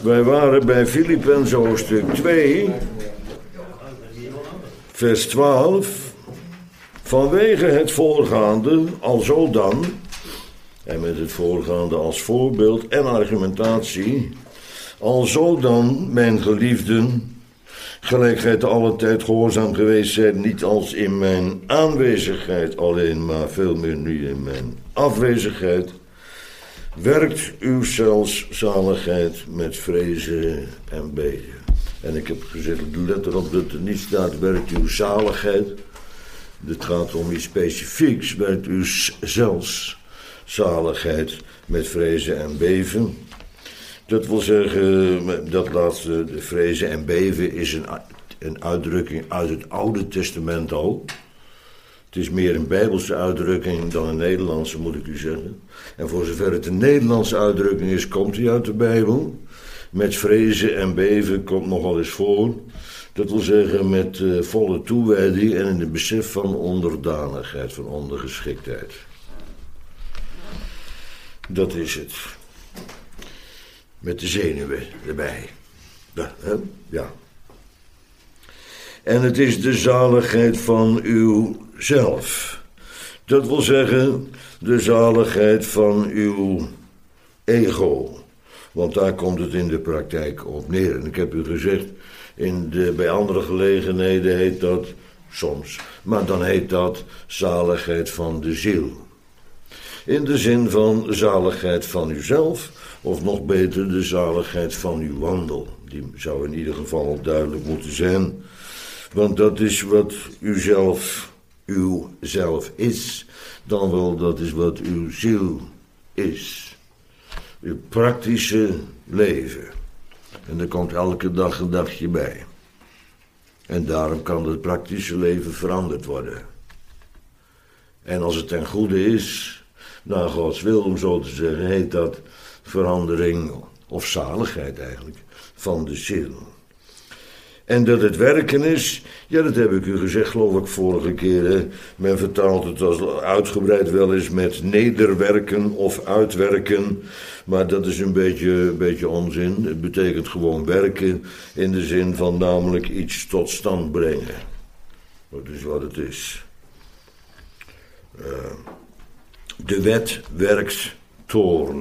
Wij waren bij Filippenzen hoofdstuk 2, vers 12. Vanwege het voorgaande, alzo dan, en met het voorgaande als voorbeeld en argumentatie, alzo dan, mijn geliefden, gelijk gij te alle tijd gehoorzaam geweest zijt, niet als in mijn aanwezigheid alleen, maar veel meer nu in mijn afwezigheid, werkt uw zaligheid met vrezen en beden. En ik heb gezegd, let erop dat er niet staat, werkt uw zaligheid. Het gaat om iets specifieks, werkt uw zaligheid met vrezen en beven. Dat wil zeggen, dat laatste, de vrezen en beven, is een uitdrukking uit het Oude Testament al. Het is meer een Bijbelse uitdrukking dan een Nederlandse, moet ik u zeggen. En voor zover het een Nederlandse uitdrukking is, komt hij uit de Bijbel. Met vrezen en beven komt nogal eens voor. Dat wil zeggen met volle toewijding en in het besef van onderdanigheid, van ondergeschiktheid. Dat is het. Met de zenuwen erbij. Ja. En het is de zaligheid van uzelf. Dat wil zeggen, de zaligheid van uw ego. Want daar komt het in de praktijk op neer. En ik heb u gezegd, bij andere gelegenheden heet dat soms. Maar dan heet dat zaligheid van de ziel. In de zin van zaligheid van uzelf, of nog beter de zaligheid van uw wandel. Die zou in ieder geval duidelijk moeten zijn. Want dat is wat uw zelf is. Dan wel, dat is wat uw ziel is. Uw praktische leven. En er komt elke dag een dagje bij. En daarom kan het praktische leven veranderd worden. En als het ten goede is, naar Gods wil om zo te zeggen, heet dat verandering of zaligheid eigenlijk van de ziel. En dat het werken is, ja, dat heb ik u gezegd, geloof ik, vorige keer. Hè? Men vertaalt het als uitgebreid wel eens met nederwerken of uitwerken. Maar dat is een beetje onzin. Het betekent gewoon werken in de zin van namelijk iets tot stand brengen. Dat is wat het is. De wet werkt toorn.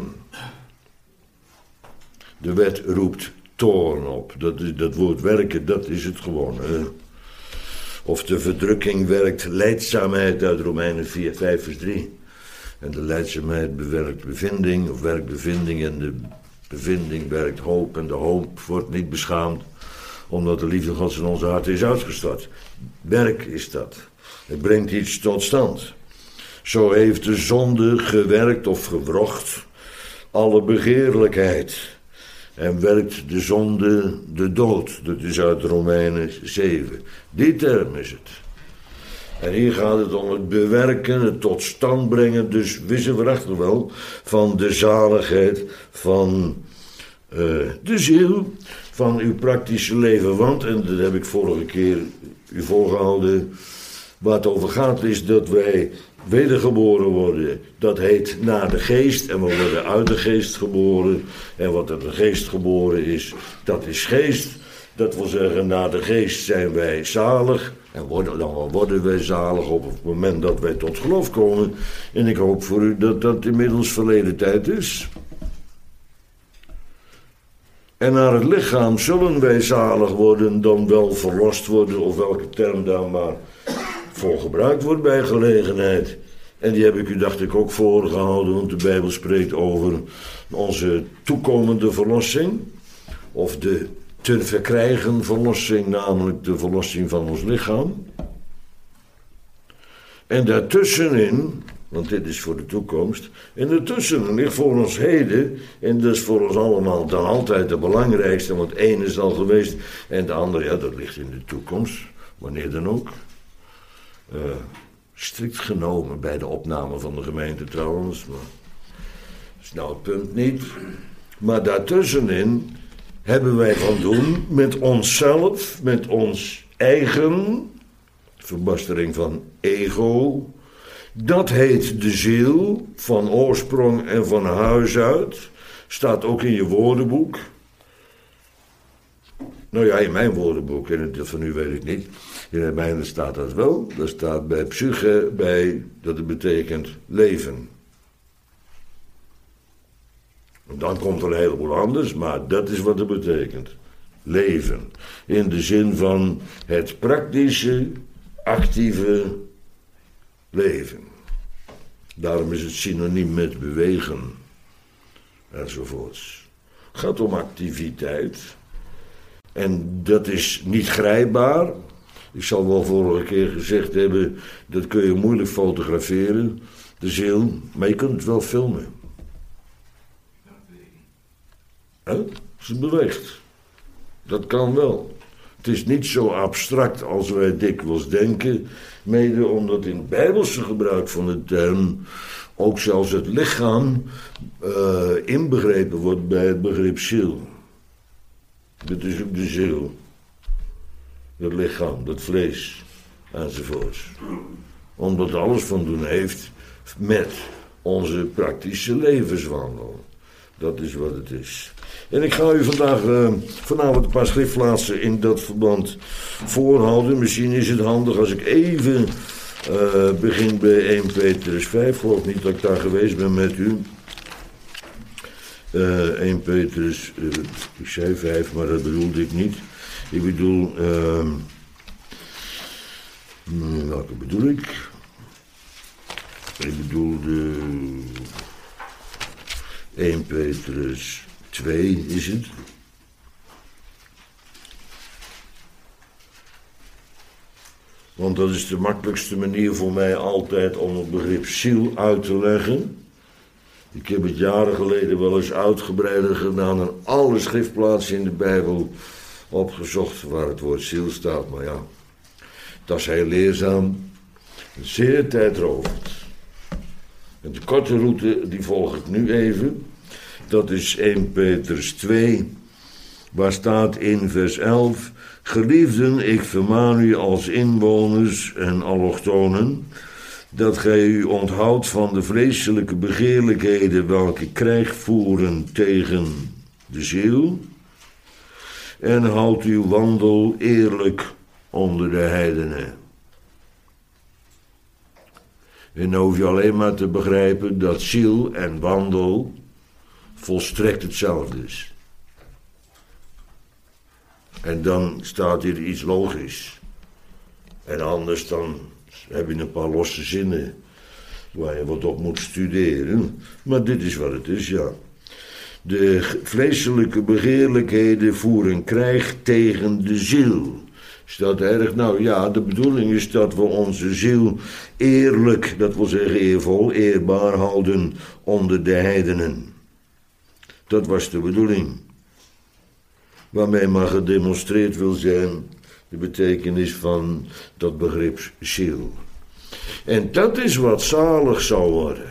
De wet roept toorn op. Dat woord werken, dat is het gewoon. Of de verdrukking werkt lijdzaamheid uit Romeinen 5 vers 3. En de lijdzaamheid bewerkt bevinding, of werkt bevinding, en de bevinding werkt hoop. En de hoop wordt niet beschaamd, omdat de liefde Gods in onze harten is uitgestort. Werk is dat. Het brengt iets tot stand. Zo heeft de zonde gewerkt of gewrocht alle begeerlijkheid. En werkt de zonde de dood. Dat is uit Romeinen 7. Die term is het. En hier gaat het om het bewerken, het tot stand brengen. Dus wisten we achter wel van de zaligheid van de ziel, van uw praktische leven. Want, en dat heb ik vorige keer u voorgehouden, waar het over gaat is dat wij wedergeboren worden. Dat heet naar de geest en we worden uit de geest geboren. En wat uit de geest geboren is, dat is geest. Dat wil zeggen, naar de geest zijn wij zalig. En dan worden wij zalig op het moment dat wij tot geloof komen. En ik hoop voor u dat dat inmiddels verleden tijd is. En naar het lichaam zullen wij zalig worden, dan wel verlost worden, of welke term daar maar voor gebruikt wordt bij gelegenheid. En die heb ik u, dacht ik, ook voorgehouden, want de Bijbel spreekt over onze toekomende verlossing. Of de te verkrijgen verlossing, namelijk de verlossing van ons lichaam. En daartussenin, want dit is voor de toekomst, en daartussenin ligt voor ons heden, en dat is voor ons allemaal dan altijd de belangrijkste, want één is al geweest, en de andere, ja, dat ligt in de toekomst, wanneer dan ook. Strikt genomen bij de opname van de gemeente trouwens, maar dat is nou het punt niet. Maar daartussenin hebben wij van doen met onszelf, met ons eigen, verbastering van ego. Dat heet de ziel, van oorsprong en van huis uit. Staat ook in je woordenboek. Nou ja, in mijn woordenboek, en dat van u weet ik niet. In het mijne staat dat wel. Daar staat bij psyche bij dat het betekent leven. En dan komt er een heleboel anders, maar dat is wat het betekent. Leven. In de zin van het praktische, actieve leven. Daarom is het synoniem met bewegen. Enzovoorts. Het gaat om activiteit. En dat is niet grijpbaar. Ik zal wel vorige keer gezegd hebben, dat kun je moeilijk fotograferen, de ziel, maar je kunt het wel filmen. Als het beweegt. Dat kan wel. Het is niet zo abstract als wij dikwijls denken, mede omdat in het Bijbelse gebruik van de term ook zelfs het lichaam inbegrepen wordt bij het begrip ziel. Dat is ook de ziel. Het lichaam, dat vlees, enzovoorts. Omdat het alles van doen heeft met onze praktische levenswandel. Dat is wat het is. En ik ga u vanavond een paar schriftplaatsen in dat verband voorhouden. Misschien is het handig als ik even begin bij 1 Petrus 5. Ik geloof niet dat ik daar geweest ben met u. 1 Petrus, ik zei 5, maar dat bedoelde ik niet. Ik bedoel, welke bedoel ik? Ik bedoelde 1 Petrus 2 is het. Want dat is de makkelijkste manier voor mij altijd om het begrip ziel uit te leggen. Ik heb het jaren geleden wel eens uitgebreider gedaan en alle schriftplaatsen in de Bijbel opgezocht waar het woord ziel staat. Maar ja, dat is heel leerzaam, zeer tijdrovend. En de korte route, die volg ik nu even. Dat is 1 Petrus 2, waar staat in vers 11... Geliefden, ik vermaan u als inwoners en allochtonen, dat gij u onthoudt van de vleeselijke begeerlijkheden welke krijg voeren tegen de ziel, en houdt uw wandel eerlijk onder de heidenen. En dan hoef je alleen maar te begrijpen dat ziel en wandel volstrekt hetzelfde is. En dan staat hier iets logisch. En anders dan heb je een paar losse zinnen waar je wat op moet studeren. Maar dit is wat het is, ja. De vleeselijke begeerlijkheden voeren krijg tegen de ziel. Staat erg, nou ja, de bedoeling is dat we onze ziel eerlijk, dat wil zeggen eervol, eerbaar houden onder de heidenen. Dat was de bedoeling. Waarmee maar gedemonstreerd wil zijn de betekenis van dat begrip ziel. En dat is wat zalig zou worden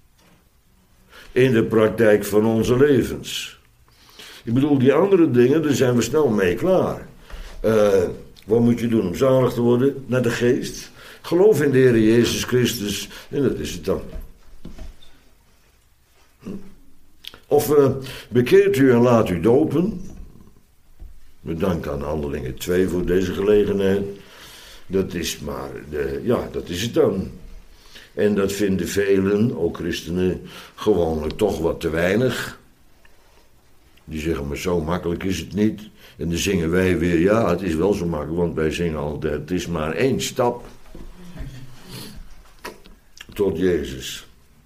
in de praktijk van onze levens. Ik bedoel, die andere dingen, daar zijn we snel mee klaar. Wat moet je doen om zalig te worden? Naar de geest. Geloof in de Heer Jezus Christus en dat is het dan. Of bekeert u en laat u dopen. Met dank aan Handelingen 2 voor deze gelegenheid. Dat is maar, dat is het dan. En dat vinden velen, ook christenen, gewoonlijk toch wat te weinig. Die zeggen, maar zo makkelijk is het niet. En dan zingen wij weer, ja, het is wel zo makkelijk, want wij zingen altijd, het is maar 1 stap tot Jezus.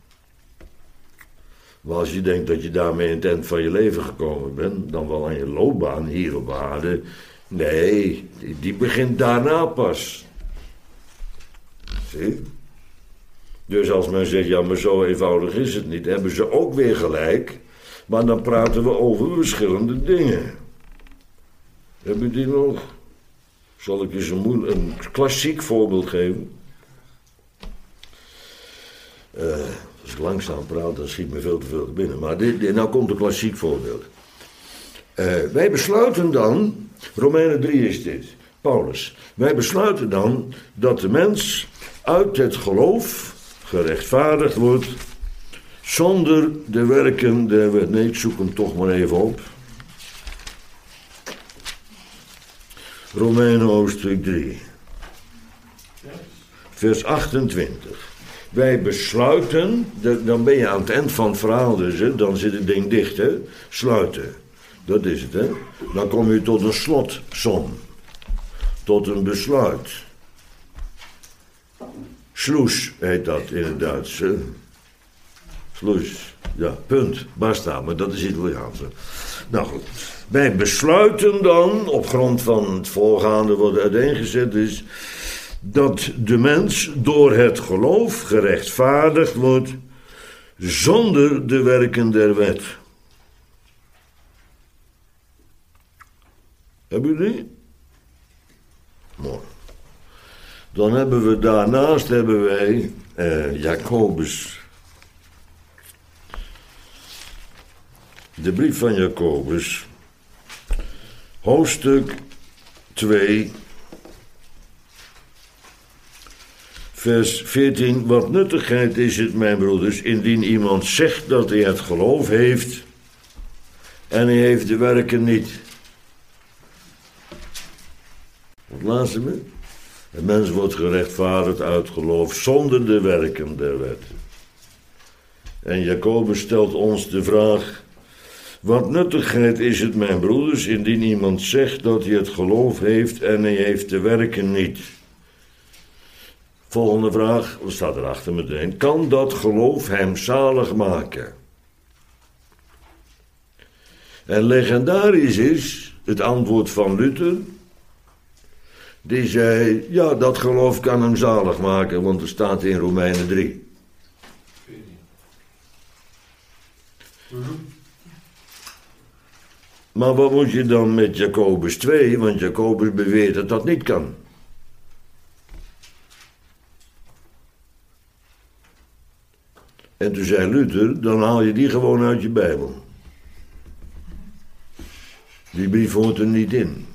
Maar als je denkt dat je daarmee in het eind van je leven gekomen bent, dan wel aan je loopbaan hier op aarde. Nee, die begint daarna pas. Zie? Dus als men zegt, ja, maar zo eenvoudig is het niet, hebben ze ook weer gelijk. Maar dan praten we over verschillende dingen. Heb je die nog? Zal ik eens een klassiek voorbeeld geven? Als ik langzaam praat, dan schiet me veel te veel te binnen. Maar nou komt een klassiek voorbeeld. Wij besluiten dan, Romeinen 3 is dit, Paulus. Wij besluiten dan dat de mens uit het geloof gerechtvaardigd wordt zonder de werken der wet. Nee, ik zoek hem toch maar even op. Romeinen hoofdstuk 3. Vers 28. Wij besluiten, dan ben je aan het eind van het verhaal dus, hè, dan zit het ding dicht, hè. Sluiten. Dat is het, hè. Dan kom je tot een slotsom. Tot een besluit. Schluss heet dat in het Duits, hè. Schluss. Ja, punt. Basta, maar dat is Italiaans. Nou goed. Wij besluiten dan, op grond van het voorgaande wat uiteengezet is, dat de mens door het geloof gerechtvaardigd wordt zonder de werken der wet. Hebben jullie? Mooi. Dan hebben we daarnaast Jacobus. De brief van Jacobus. Hoofdstuk 2. Vers 14. Wat nuttigheid is het, mijn broeders, indien iemand zegt dat hij het geloof heeft en hij heeft de werken niet. Wat laatste me? Een mens wordt gerechtvaardigd uit geloof zonder de werken der wet. En Jacobus stelt ons de vraag: wat nuttigheid is het, mijn broeders, indien iemand zegt dat hij het geloof heeft en hij heeft de werken niet? Volgende vraag, wat staat erachter meteen? Kan dat geloof hem zalig maken? En legendarisch is het antwoord van Luther. Die zei, ja, dat geloof kan hem zalig maken, want er staat in Romeinen 3. Maar wat moet je dan met Jacobus 2? Want Jacobus beweert dat dat niet kan. En toen zei Luther, dan haal je die gewoon uit je Bijbel. Die brief hoort er niet in.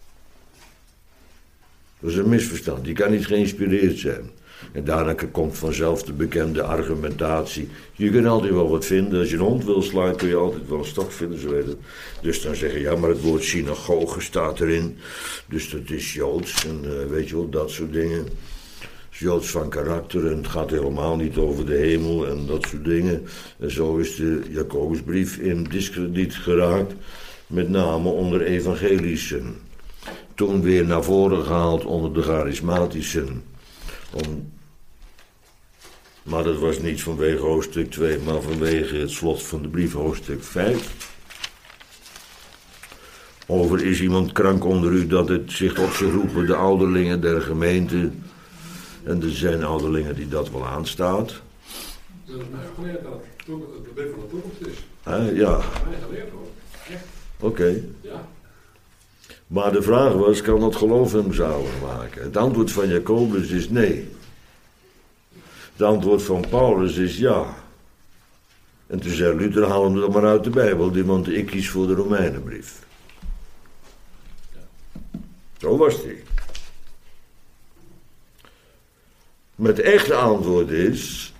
Dat is een misverstand, die kan niet geïnspireerd zijn. En daarna komt vanzelf de bekende argumentatie. Je kunt altijd wel wat vinden. Als je een hond wil slaan, kun je altijd wel een stok vinden, zo weet het. Dus dan zeggen, ja, maar het woord synagoge staat erin. Dus dat is Joods en weet je wel, dat soort dingen. Joods van karakter en het gaat helemaal niet over de hemel en dat soort dingen. En zo is de Jacobusbrief in diskrediet geraakt, met name onder evangelischen. Toen weer naar voren gehaald onder de charismatischen. Maar dat was niet vanwege hoofdstuk 2, maar vanwege het slot van de brief, hoofdstuk 5. Over is iemand krank onder u dat het zich op zich roepen, de ouderlingen der gemeente. En er zijn ouderlingen die dat wel aanstaat. Dat is mij geleerd dat de brief van de toekomst is. Ja. Dat is mij geleerd hoor. Oké. Ja. Maar de vraag was, kan dat geloof hem zalig maken? Het antwoord van Jacobus is nee. Het antwoord van Paulus is ja. En toen zei Luther, haal hem dan maar uit de Bijbel, want ik kies voor de Romeinenbrief. Zo was die. Maar het echte antwoord is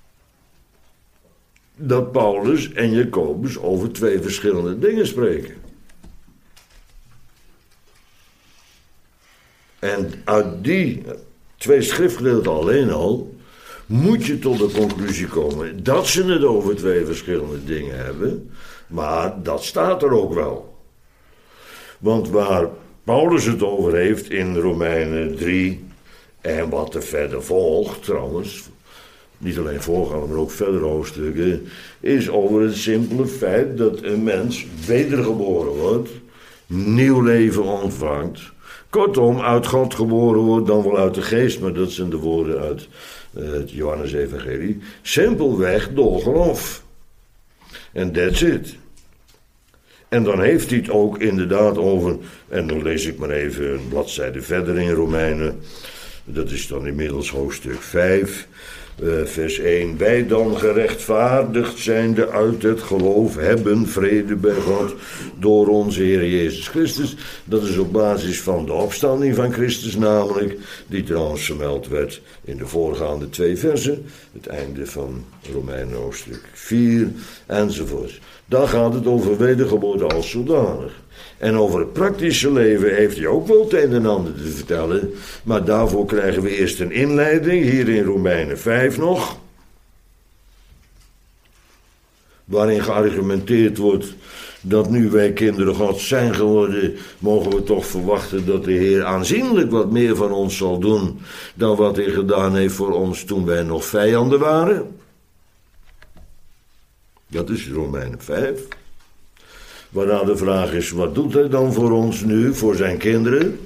dat Paulus en Jacobus over twee verschillende dingen spreken. En uit die twee schriftgedeelten alleen al moet je tot de conclusie komen dat ze het over twee verschillende dingen hebben, maar dat staat er ook wel. Want waar Paulus het over heeft in Romeinen 3 en wat er verder volgt trouwens, niet alleen voorgaande, maar ook verder hoofdstukken, is over het simpele feit dat een mens wedergeboren wordt, nieuw leven ontvangt, kortom uit God geboren wordt, dan wel uit de geest, maar dat zijn de woorden uit het Johannes-evangelie, simpelweg door geloof. En that's it. En dan heeft hij het ook inderdaad over, en dan lees ik maar even een bladzijde verder in Romeinen, dat is dan inmiddels hoofdstuk 5, vers 1. Wij dan gerechtvaardigd zijnde uit het geloof hebben vrede bij God door onze Heer Jezus Christus. Dat is op basis van de opstanding van Christus namelijk, die trouwens vermeld werd in de voorgaande 2 versen, het einde van Romeinen hoofdstuk 4 enzovoort. Dan gaat het over wedergeboorte als zodanig. En over het praktische leven heeft hij ook wel het een en ander te vertellen. Maar daarvoor krijgen we eerst een inleiding, hier in Romeinen 5 nog. Waarin geargumenteerd wordt dat nu wij kinderen Gods zijn geworden, mogen we toch verwachten dat de Heer aanzienlijk wat meer van ons zal doen dan wat hij gedaan heeft voor ons toen wij nog vijanden waren. Dat is Romeinen 5. Waarna de vraag is, wat doet hij dan voor ons nu, voor zijn kinderen?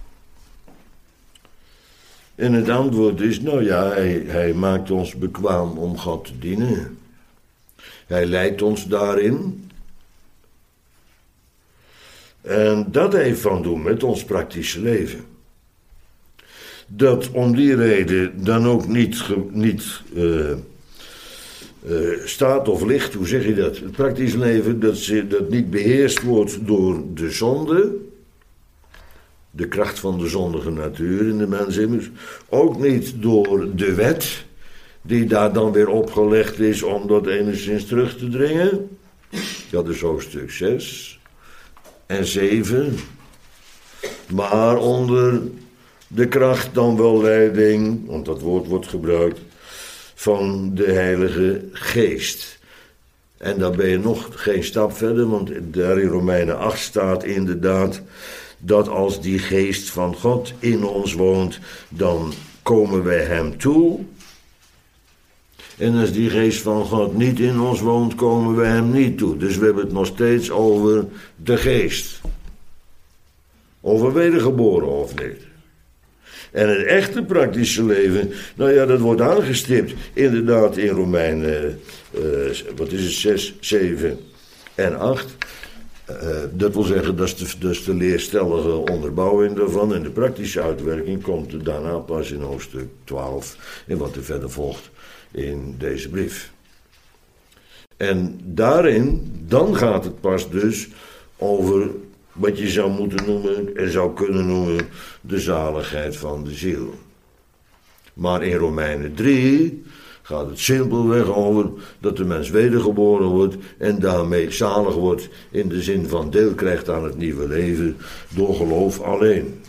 En het antwoord is, nou ja, hij maakt ons bekwaam om God te dienen. Hij leidt ons daarin. En dat heeft van doen met ons praktische leven. Dat om die reden dan ook niet staat of ligt, hoe zeg je dat? Het praktische leven dat niet beheerst wordt door de zonde, de kracht van de zondige natuur in de mens immers, ook niet door de wet, die daar dan weer opgelegd is om dat enigszins terug te dringen. Dat is hoofdstuk 6 en 7. Maar onder de kracht dan wel leiding, want dat woord wordt gebruikt, van de Heilige Geest. En dan ben je nog geen stap verder, want daar in Romeinen 8 staat inderdaad dat als die Geest van God in ons woont, dan komen wij hem toe. En als die Geest van God niet in ons woont, komen we hem niet toe. Dus we hebben het nog steeds over de Geest. Over wedergeboren of niet. En het echte praktische leven, nou ja, dat wordt aangestipt inderdaad in Romeinen, 6, 7 en 8. Dat wil zeggen, dat is de leerstellige onderbouwing daarvan. En de praktische uitwerking komt er daarna pas in hoofdstuk 12 en wat er verder volgt in deze brief. En daarin, dan gaat het pas dus over wat je zou moeten noemen en zou kunnen noemen de zaligheid van de ziel. Maar in Romeinen 3 gaat het simpelweg over dat de mens wedergeboren wordt en daarmee zalig wordt in de zin van deel krijgt aan het nieuwe leven door geloof alleen.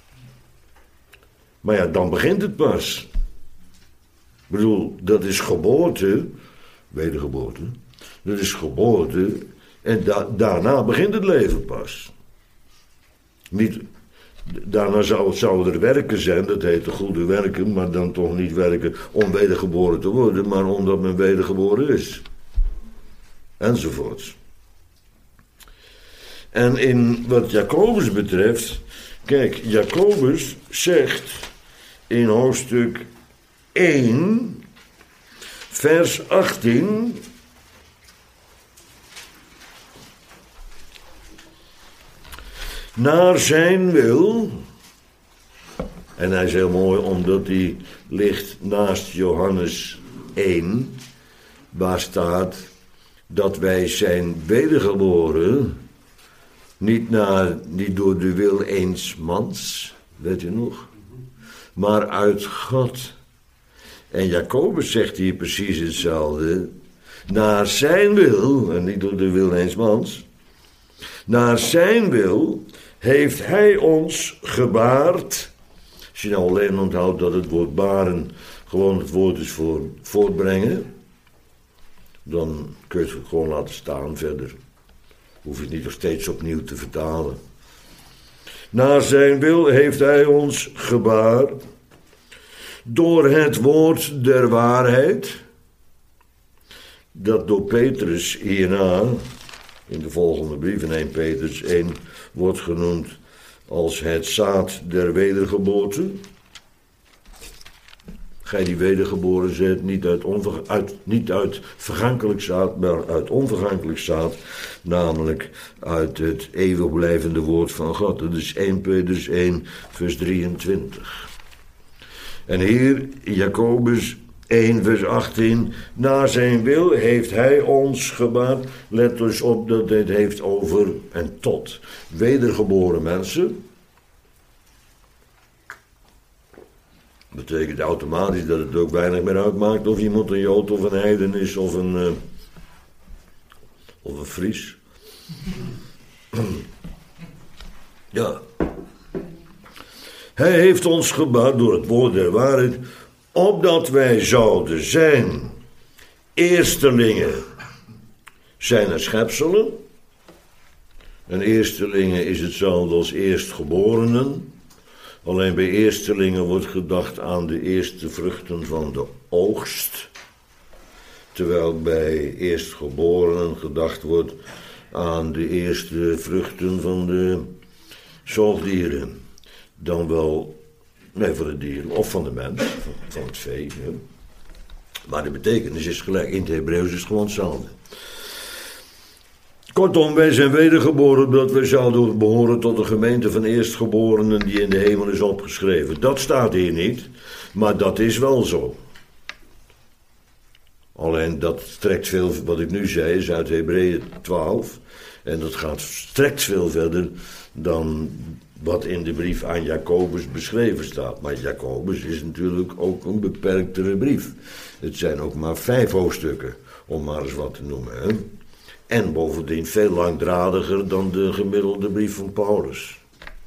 Maar ja, dan begint het pas. Ik bedoel, dat is geboorte, wedergeboorte, dat is geboorte en daarna begint het leven pas. Niet, daarna zou er werken zijn, dat heet de goede werken, maar dan toch niet werken om wedergeboren te worden, maar omdat men wedergeboren is. Enzovoorts. En in wat Jacobus betreft, kijk, Jacobus zegt in hoofdstuk 1, vers 18... naar zijn wil, en hij is heel mooi omdat hij ligt naast Johannes 1, waar staat dat wij zijn wedergeboren, niet door de wil eens mans, weet je nog, maar uit God. En Jacobus zegt hier precies hetzelfde, naar zijn wil, en niet door de wil eens mans, naar zijn wil heeft hij ons gebaard. Als je nou alleen onthoudt dat het woord baren gewoon het woord is voor voortbrengen, dan kun je het gewoon laten staan verder. Hoef je het niet nog steeds opnieuw te vertalen. Naar zijn wil heeft hij ons gebaard door het woord der waarheid, dat door Petrus hierna in de volgende brief, in 1 Petrus 1, wordt genoemd als het zaad der wedergeboorte. Gij die wedergeboren zijt, niet uit vergankelijk zaad, maar uit onvergankelijk zaad, namelijk uit het eeuwig blijvende woord van God. Dat is 1 Petrus 1, vers 23. En hier, Jacobus 1 vers 18, naar zijn wil heeft hij ons gebaard. Let dus op dat dit heeft over en tot wedergeboren mensen. Betekent automatisch dat het ook weinig meer uitmaakt of iemand een Jood of een heiden is of Of een Fries. Ja. Hij heeft ons gebouwd door het woord der waarheid, opdat wij zouden zijn eerstelingen zijn er schepselen. En eerstelingen is hetzelfde als eerstgeborenen. Alleen bij eerstelingen wordt gedacht aan de eerste vruchten van de oogst. Terwijl bij eerstgeborenen gedacht wordt aan de eerste vruchten van de zoogdieren. Dan wel, nee, van de dieren of van de mens, van het vee. Ja. Maar de betekenis is gelijk, in het Hebreeuws is het gewoon hetzelfde. Kortom, wij zijn wedergeboren dat wij zouden behoren tot de gemeente van eerstgeborenen die in de hemel is opgeschreven. Dat staat hier niet, maar dat is wel zo. Alleen dat strekt veel, wat ik nu zei, is uit Hebreeën 12. En dat gaat strekt veel verder dan wat in de brief aan Jacobus beschreven staat. Maar Jacobus is natuurlijk ook een beperktere brief. Het zijn ook maar 5 hoofdstukken, om maar eens wat te noemen. Hè? En bovendien veel langdradiger dan de gemiddelde brief van Paulus.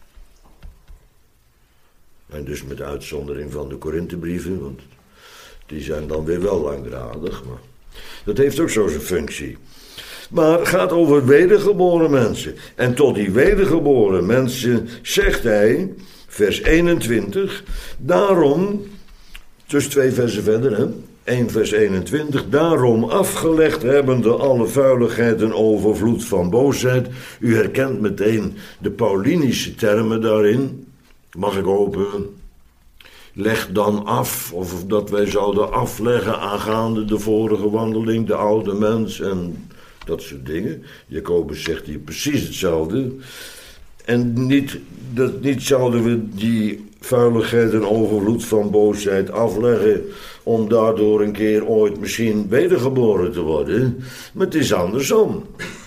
En dus met uitzondering van de Korinthebrieven, want die zijn dan weer wel langdradig. Maar dat heeft ook zo zijn functie. Maar het gaat over wedergeboren mensen. En tot die wedergeboren mensen zegt hij, vers 21, daarom, dus 2 versen verder, hè? 1 vers 21, daarom afgelegd hebbende alle vuiligheid en overvloed van boosheid. U herkent meteen de Paulinische termen daarin. Mag ik hopen? Leg dan af, of dat wij zouden afleggen aangaande de vorige wandeling, de oude mens en dat soort dingen. Jacobus zegt hier precies hetzelfde. En niet zouden we die vuiligheid en overvloed van boosheid afleggen om daardoor een keer ooit misschien wedergeboren te worden. Maar het is andersom.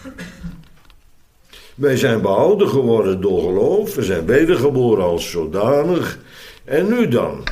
Wij zijn behouden geworden door geloof. We zijn wedergeboren als zodanig. En nu dan?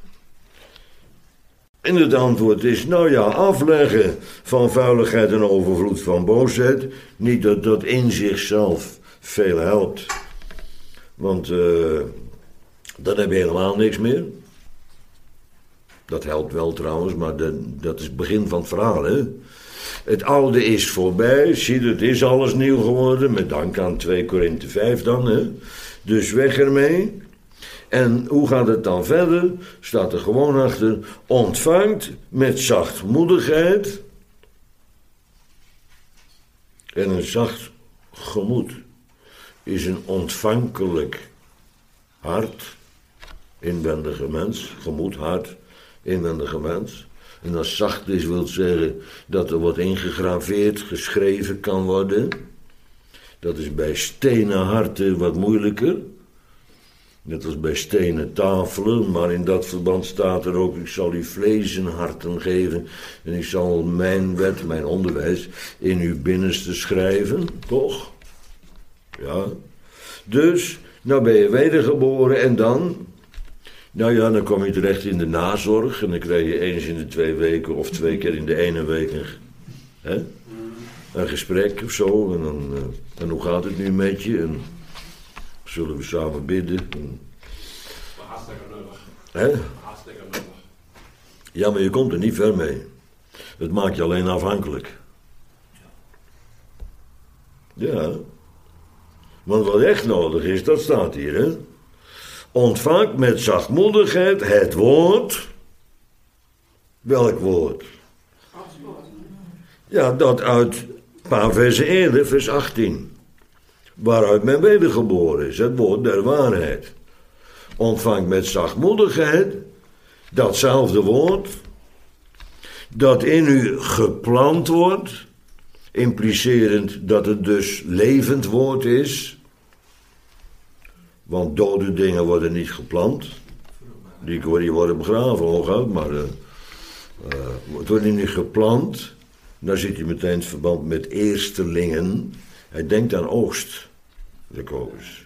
En het antwoord is, nou ja, afleggen van vuiligheid en overvloed van boosheid. Niet dat dat in zichzelf veel helpt. Want dan heb je helemaal niks meer. Dat helpt wel trouwens, maar dat is het begin van het verhaal, hè. Het oude is voorbij, zie, het is alles nieuw geworden, met dank aan 2 Korinthe 5 dan, hè. Dus weg ermee. En hoe gaat het dan verder? Staat er gewoon achter, ontvangt met zachtmoedigheid. En een zacht gemoed is een ontvankelijk hart, inwendige mens, gemoed, hart, inwendige mens. En als zacht is, wil zeggen dat er wat ingegraveerd, geschreven kan worden. Dat is bij stenen harten wat moeilijker. Net als bij stenen tafelen, maar in dat verband staat er ook, ik zal u vlezen harten geven en ik zal mijn wet, mijn onderwijs, in uw binnenste schrijven, toch? Ja. Dus, nou ben je wedergeboren en dan? Nou ja, dan kom je terecht in de nazorg en dan krijg je eens in de 2 weken of 2 keer in de ene week een gesprek of zo. En hoe gaat het nu met je? En zullen we samen bidden? Hartstikke nuttig. Hè? Hartstikke nuttig. Ja, maar je komt er niet ver mee. Het maakt je alleen afhankelijk. Ja. Want wat echt nodig is, dat staat hier, hè. Ontvangt met zachtmoedigheid het woord. Welk woord? Ja, dat uit een paar versen eerder, vers 18. Waaruit men wedergeboren is, het woord der waarheid. Ontvangt met zachtmoedigheid datzelfde woord, dat in u geplant wordt, implicerend dat het dus levend woord is. Want dode dingen worden niet geplant. Die worden begraven hooguit, maar het wordt niet geplant. Daar zit je meteen het verband met eerstelingen. Hij denkt aan oogst, Jacobus.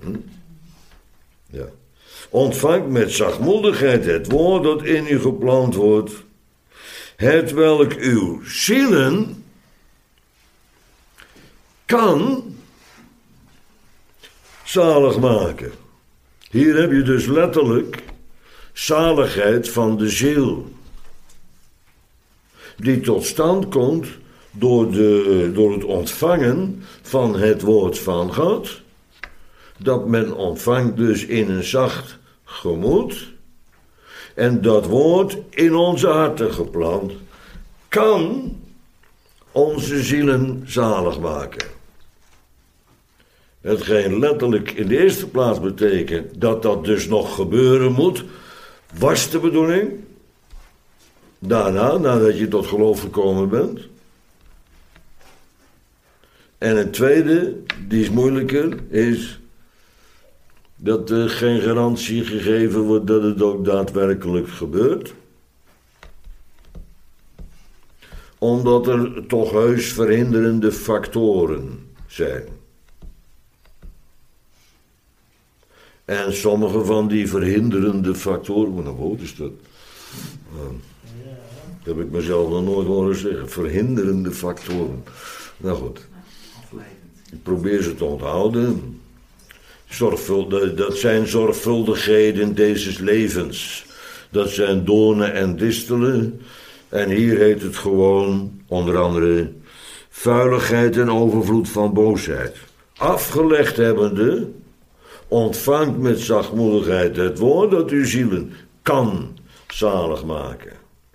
Ja. Ontvangt met zachtmoedigheid het woord dat in u geplant wordt, het welk uw zielen kan zalig maken. Hier heb je dus letterlijk zaligheid van de ziel. Die tot stand komt door het ontvangen van het woord van God. Dat men ontvangt dus in een zacht gemoed. En dat woord in onze harten geplant kan onze zielen zalig maken. Hetgeen letterlijk in de eerste plaats betekent dat dat dus nog gebeuren moet, was de bedoeling. Daarna, nadat je tot geloof gekomen bent. En het tweede, die is moeilijker, is dat er geen garantie gegeven wordt dat het ook daadwerkelijk gebeurt. Omdat er toch heus verhinderende factoren zijn. En sommige van die verhinderende factoren, nou wat is dat? Dat heb ik mezelf nog nooit horen zeggen. Verhinderende factoren. Nou goed. Ik probeer ze te onthouden. Dat zijn zorgvuldigheden deze levens. Dat zijn doornen en distelen. En hier heet het gewoon, onder andere, vuiligheid en overvloed van boosheid. Afgelegd hebbende, ontvangt met zachtmoedigheid het woord dat uw zielen kan zalig maken.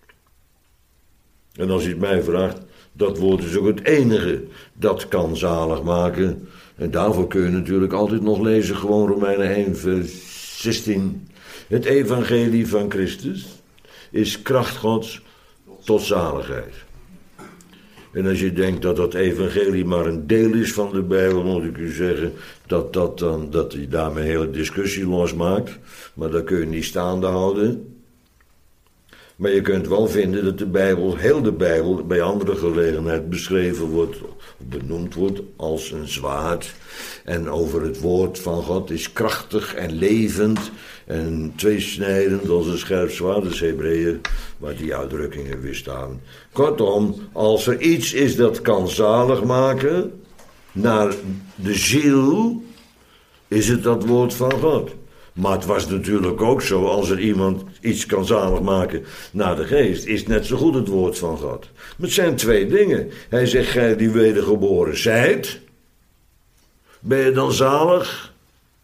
En als u het mij vraagt, dat woord is ook het enige dat kan zalig maken. En daarvoor kun je natuurlijk altijd nog lezen, gewoon Romeinen 1 vers 16. Het evangelie van Christus is kracht Gods tot zaligheid. En als je denkt dat dat evangelie maar een deel is van de Bijbel, moet ik u zeggen dat hij daarmee een hele discussie losmaakt. Maar dat kun je niet staande houden. Maar je kunt wel vinden dat de Bijbel, heel de Bijbel, bij andere gelegenheid beschreven wordt, benoemd wordt als een zwaard. En over het woord van God is krachtig en levend en tweesnijdend als een scherp zwaard. Dat is Hebreeën, waar die uitdrukkingen weer staan. Kortom, als er iets is dat kan zalig maken naar de ziel, is het dat woord van God. Maar het was natuurlijk ook zo, als er iemand iets kan zalig maken naar de geest, is net zo goed het woord van God. Maar het zijn twee dingen. Hij zegt, gij die wedergeboren zijt, ben je dan zalig?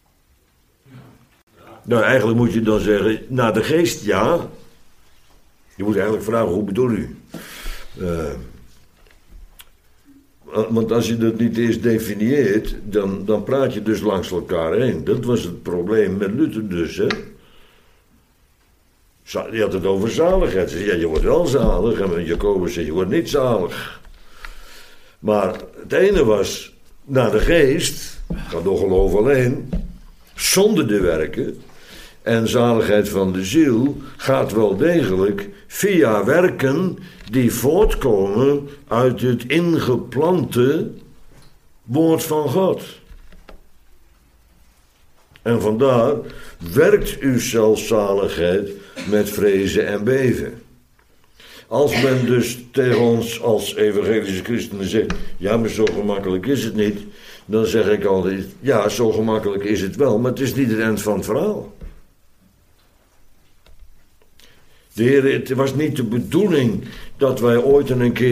Nou, eigenlijk moet je dan zeggen, naar de geest, ja. Je moet eigenlijk vragen, hoe bedoel u? Want als je dat niet eerst definieert, dan praat je dus langs elkaar heen. Dat was het probleem met Luther dus, hè. Je had het over zaligheid. Ja, je wordt wel zalig. En Jacobus zei, je wordt niet zalig. Maar het ene was naar de geest, gaat door geloof alleen, zonder de werken. En zaligheid van de ziel gaat wel degelijk via werken die voortkomen uit het ingeplante woord van God. En vandaar werkt uw zelfzaligheid met vrezen en beven. Als men dus tegen ons als evangelische christenen zegt, ja, maar zo gemakkelijk is het niet, dan zeg ik altijd, ja, zo gemakkelijk is het wel, maar het is niet het eind van het verhaal. De Heer, het was niet de bedoeling dat wij ooit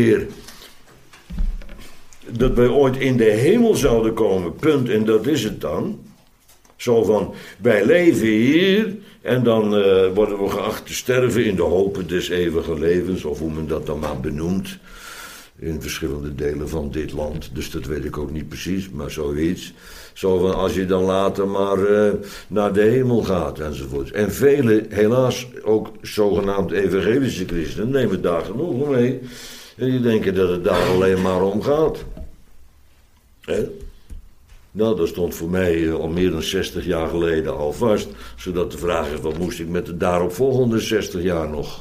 in de hemel zouden komen, punt, en dat is het dan. Zo van, wij leven hier en dan worden we geacht te sterven in de hopen des eeuwige levens, of hoe men dat dan maar benoemt, in verschillende delen van dit land. Dus dat weet ik ook niet precies, maar zoiets. Zo van, als je dan later maar naar de hemel gaat, enzovoort. En vele, helaas ook zogenaamd evangelische christenen, nemen daar genoeg mee. En die denken dat het daar alleen maar om gaat. Hè? Nou, dat stond voor mij al meer dan 60 jaar geleden al vast. Zodat de vraag is, wat moest ik met de daaropvolgende 60 jaar nog?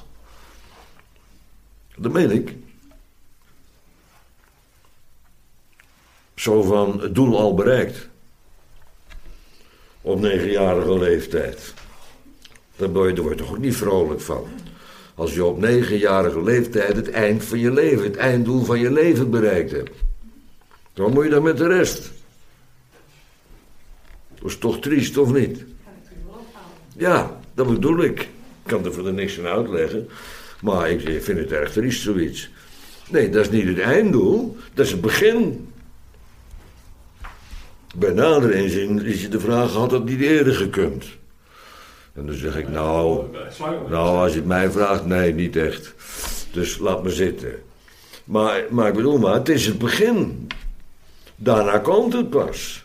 Dat meen ik. Zo van, het doel al bereikt. Op 9-jarige leeftijd. Daar word je toch ook niet vrolijk van. Als je op 9-jarige leeftijd het eind van je leven, het einddoel van je leven bereikt hebt. Wat moet je dan met de rest? Dat is toch triest, of niet? Ja, dat bedoel ik. Ik kan er verder niks aan uitleggen. Maar ik vind het erg triest, zoiets. Nee, dat is niet het einddoel. Dat is het begin. Bij nader inzien is je de vraag, had dat niet eerder gekund? En dan zeg ik, nou, als je het mij vraagt, nee, niet echt. Dus laat me zitten. Maar ik bedoel maar, het is het begin. Daarna komt het pas.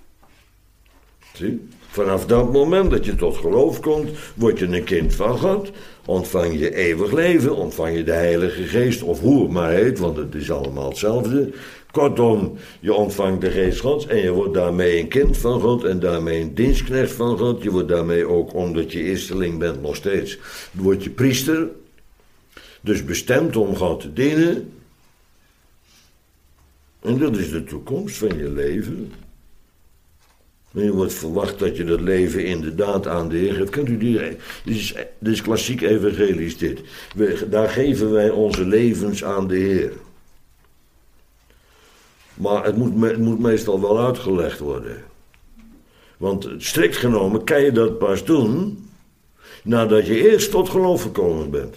Zie? Vanaf dat moment dat je tot geloof komt, word je een kind van God. Ontvang je eeuwig leven, ontvang je de Heilige Geest, of hoe het maar heet, want het is allemaal hetzelfde. Kortom, je ontvangt de Geest Gods en je wordt daarmee een kind van God en daarmee een dienstknecht van God. Je wordt daarmee ook, omdat je eersteling bent nog steeds, word je priester. Dus bestemd om God te dienen. En dat is de toekomst van je leven. En je wordt verwacht dat je dat leven inderdaad aan de Heer geeft. Kunt u dit is klassiek evangelisch dit. Daar geven wij onze levens aan de Heer. Maar het moet meestal wel uitgelegd worden. Want strikt genomen kan je dat pas doen nadat je eerst tot geloof gekomen bent.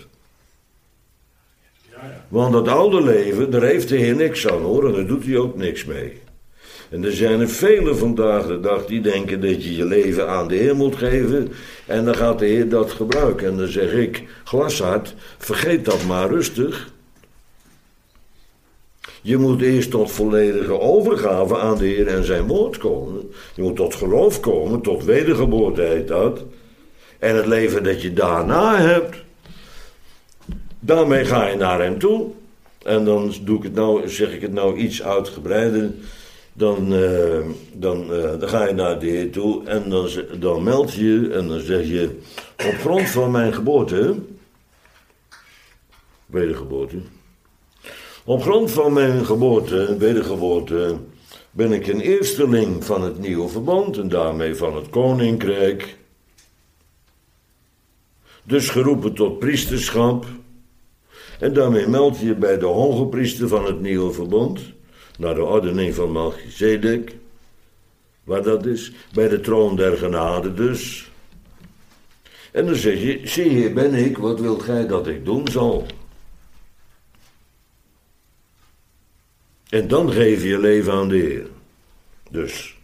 Want dat oude leven, daar heeft de Heer niks aan hoor, en daar doet hij ook niks mee. En er zijn er velen vandaag de dag die denken dat je je leven aan de Heer moet geven. En dan gaat de Heer dat gebruiken. En dan zeg ik, glashard, vergeet dat maar rustig. Je moet eerst tot volledige overgave aan de Heer en zijn woord komen. Je moet tot geloof komen, tot wedergeboorte heet dat. En het leven dat je daarna hebt, daarmee ga je naar hem toe. En dan zeg ik het nou iets uitgebreider. Dan ga je naar de Heer toe en dan meld je en dan zeg je, op grond van mijn geboorte, wedergeboorte, op grond van mijn geboorte, wedergeboorte, ben ik een eersteling van het nieuwe verbond en daarmee van het koninkrijk. Dus geroepen tot priesterschap. En daarmee meld je bij de hogepriester van het nieuwe verbond, naar de ordening van Melchizedek, waar dat is, bij de troon der genade dus. En dan zeg je, zie hier ben ik, wat wilt gij dat ik doen zal? En dan geef je je leven aan de Heer. Dus.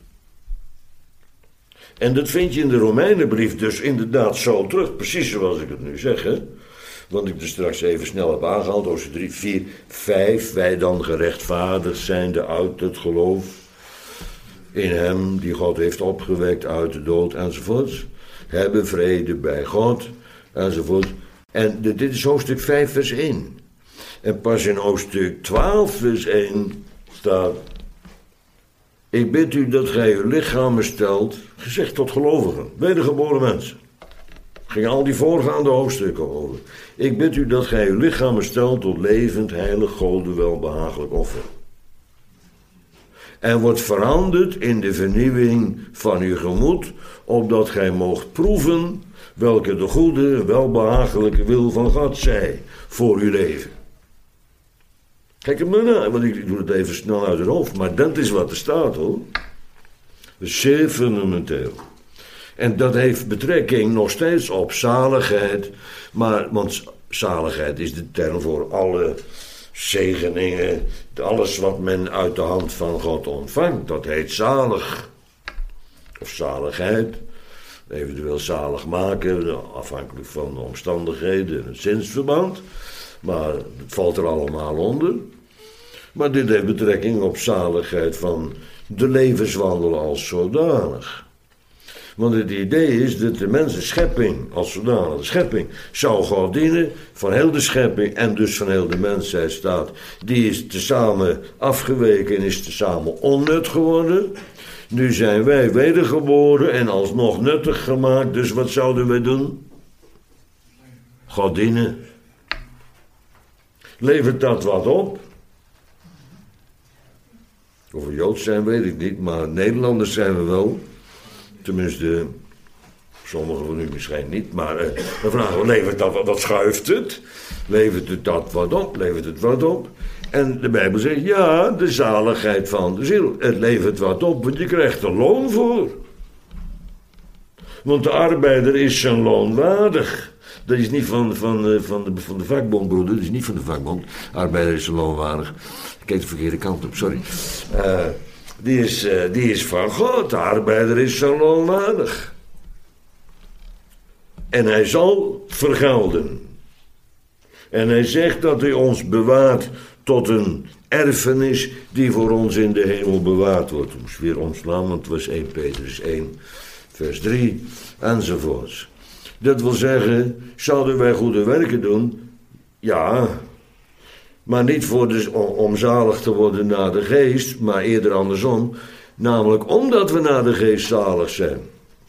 En dat vind je in de Romeinenbrief dus inderdaad zo terug, precies zoals ik het nu zeg, hè. Want ik er straks even snel heb aangehaald, Hoofdstuk 3, 4, 5, wij dan gerechtvaardigd zijnde uit het geloof in hem die God heeft opgewekt uit de dood enzovoort, hebben vrede bij God enzovoort. En dit is hoofdstuk 5 vers 1. En pas in hoofdstuk 12 vers 1 staat, ik bid u dat gij uw lichamen stelt, gezegd tot gelovigen, wedergeboren mensen. Ging al die voorgaande hoofdstukken over. Ik bid u dat gij uw lichamen stelt tot levend, heilig, Gode welbehagelijk offer. En wordt veranderd in de vernieuwing van uw gemoed, opdat gij moogt proeven welke de goede, welbehagelijke wil van God zij voor uw leven. Kijk het maar na, want ik doe het even snel uit het hoofd, maar dat is wat er staat hoor. Dat is zeer fundamenteel. En dat heeft betrekking nog steeds op zaligheid, want zaligheid is de term voor alle zegeningen, alles wat men uit de hand van God ontvangt, dat heet zalig. Of zaligheid, eventueel zalig maken, afhankelijk van de omstandigheden en het zinsverband, maar het valt er allemaal onder. Maar dit heeft betrekking op zaligheid van de levenswandel als zodanig. Want het idee is dat de mensenschepping, als zodanig de schepping, zou God dienen, van heel de schepping en dus van heel de mensheid staat. Die is tezamen afgeweken en is tezamen onnut geworden. Nu zijn wij wedergeboren en alsnog nuttig gemaakt, dus wat zouden wij doen? God dienen. Levert dat wat op? Of we Joods zijn, weet ik niet, maar Nederlanders zijn we wel. Tenminste, Sommigen van u misschien niet, maar dan vragen we, levert dat, wat schuift het? Levert het dat wat op? Levert het wat op? En de Bijbel zegt, ja, de zaligheid van de ziel. Het levert wat op, want je krijgt er loon voor. Want de arbeider is zijn loon waardig. Dat is niet van de vakbond, broeder. Dat is niet van de vakbond. Arbeider is zijn loon waardig. Ik keek de verkeerde kant op, sorry. Die is van God. De arbeider is zijn loon waardig. En hij zal vergelden. En hij zegt dat hij ons bewaart tot een erfenis die voor ons in de hemel bewaard wordt. Ik moest weer omslaan, want het was 1 Petrus 1, vers 3, enzovoorts. Dat wil zeggen, zouden wij goede werken doen? Ja, maar niet om zalig te worden naar de geest, maar eerder andersom. Namelijk omdat we naar de geest zalig zijn.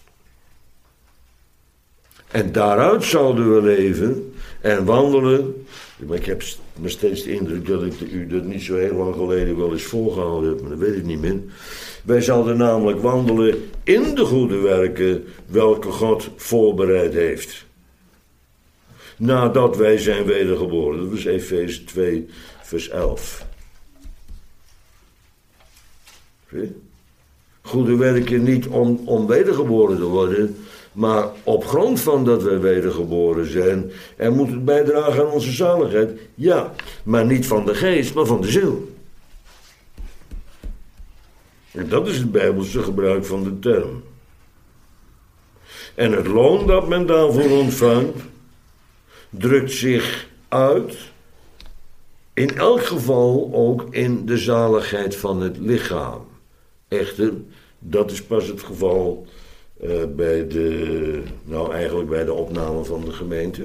En daaruit zouden we leven en wandelen. Maar ik heb nog steeds de indruk dat ik u dat niet zo heel lang geleden wel eens voorgehouden heb, maar dat weet ik niet meer. Wij zouden namelijk wandelen in de goede werken welke God voorbereid heeft. Nadat wij zijn wedergeboren. Dat was Efeze 2, vers 11. Zie? Goede werken niet om wedergeboren te worden, maar op grond van dat wij wedergeboren zijn, en moet het bijdragen aan onze zaligheid. Ja, maar niet van de geest, maar van de ziel. En dat is het Bijbelse gebruik van de term. En het loon dat men daarvoor ontvangt, drukt zich uit, in elk geval ook in de zaligheid van het lichaam. Echter, dat is pas het geval bij de opname van de gemeente.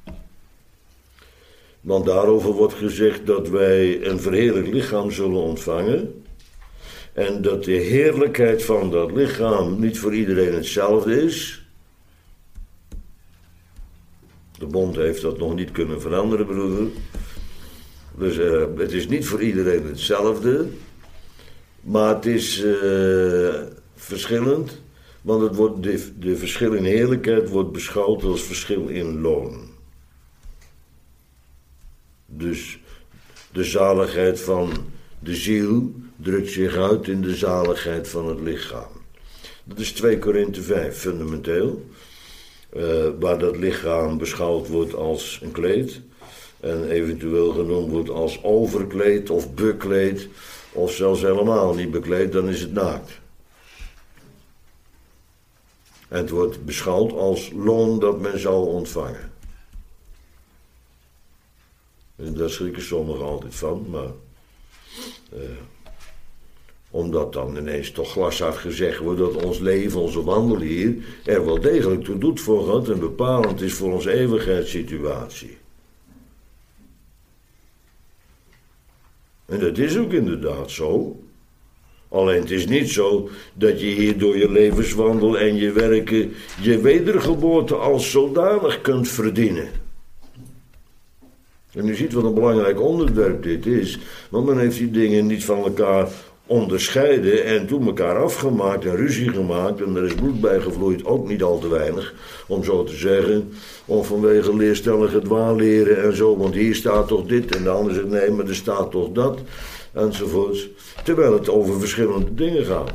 Want daarover wordt gezegd dat wij een verheerlijk lichaam zullen ontvangen. En dat de heerlijkheid van dat lichaam niet voor iedereen hetzelfde is. De bond heeft dat nog niet kunnen veranderen, broeder. Dus het is niet voor iedereen hetzelfde. Maar het is verschillend. Want het wordt de verschil in heerlijkheid wordt beschouwd als verschil in loon. Dus de zaligheid van de ziel drukt zich uit in de zaligheid van het lichaam. Dat is 2 Korinthe 5 fundamenteel. Waar dat lichaam beschouwd wordt als een kleed. En eventueel genoemd wordt als overkleed of bekleed. Of zelfs helemaal niet bekleed, dan is het naakt. En het wordt beschouwd als loon dat men zal ontvangen. En daar schrikken sommigen altijd van, maar omdat dan ineens toch glashard gezegd wordt dat ons leven, onze wandel hier, er wel degelijk toe doet voor God en bepalend is voor onze eeuwigheidssituatie. En dat is ook inderdaad zo. Alleen het is niet zo dat je hier door je levenswandel en je werken je wedergeboorte als zodanig kunt verdienen. En u ziet wat een belangrijk onderwerp dit is, want men heeft die dingen niet van elkaar onderscheiden en toen elkaar afgemaakt en ruzie gemaakt en er is bloed bij gevloeid, ook niet al te weinig, om zo te zeggen, om vanwege leerstellige dwaalleren en zo, want hier staat toch dit en de ander zegt nee, maar er staat toch dat, enzovoorts, terwijl het over verschillende dingen gaat.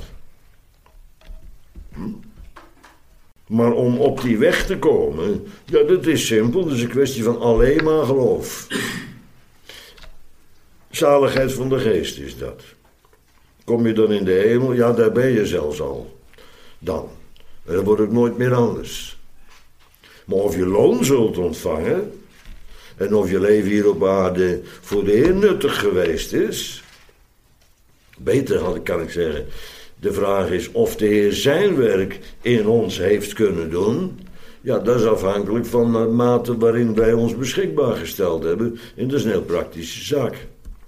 Maar om op die weg te komen, ja, dat is simpel, dat is een kwestie van alleen maar geloof. Zaligheid van de geest is dat. Kom je dan in de hemel? Ja, daar ben je zelfs al. Dan. En dan wordt het nooit meer anders. Maar of je loon zult ontvangen, en of je leven hier op aarde voor de Heer nuttig geweest is, beter kan ik zeggen, de vraag is of de Heer zijn werk in ons heeft kunnen doen. Ja, dat is afhankelijk van de mate waarin wij ons beschikbaar gesteld hebben. En dat is een heel praktische zaak.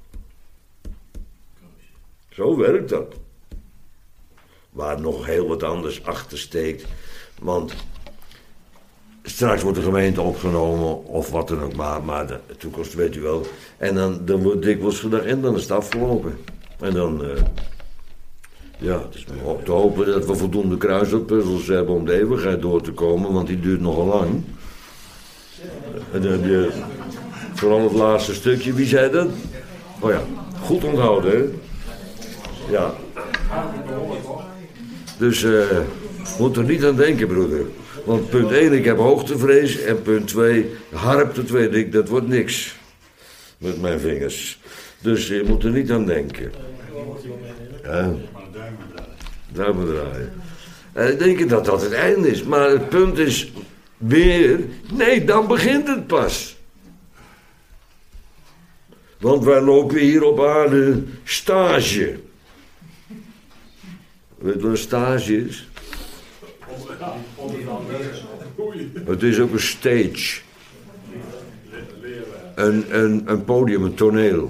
Zo werkt dat. Waar nog heel wat anders achter steekt. Want straks wordt de gemeente opgenomen of wat dan ook. Maar de toekomst weet u wel. En dan wordt dikwijls gedacht en dan is het afgelopen. En dan Ja, het is maar te hopen dat we voldoende kruiswoordpuzzels hebben om de eeuwigheid door te komen, want die duurt nogal lang. En dan heb je vooral het laatste stukje, wie zei dat? Oh ja, goed onthouden, hè? Ja. Dus moet er niet aan denken, broeder. Want punt 1, ik heb hoogtevrees. En punt 2, harp, dat weet ik, dat wordt niks. Met mijn vingers. Dus je moet er niet aan denken. Ja. Duimen draaien. En ik denk dat dat het einde is. Maar het punt is weer, nee, dan begint het pas. Want wij lopen hier op aarde stage. Weet je wat een stage is? Het is ook een stage. Een podium, een toneel.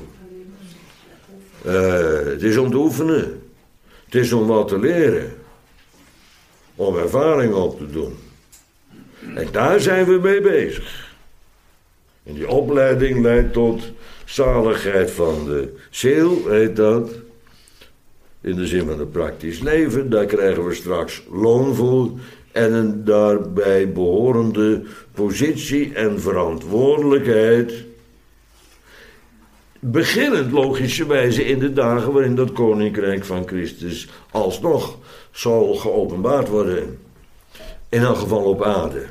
Het is om te oefenen. Het is om wat te leren. Om ervaring op te doen. En daar zijn we mee bezig. En die opleiding leidt tot zaligheid van de ziel, heet dat. In de zin van het praktisch leven. Daar krijgen we straks loon voor. En een daarbij behorende positie en verantwoordelijkheid. Beginnend logischerwijze in de dagen waarin dat koninkrijk van Christus alsnog zal geopenbaard worden. In elk geval op aarde.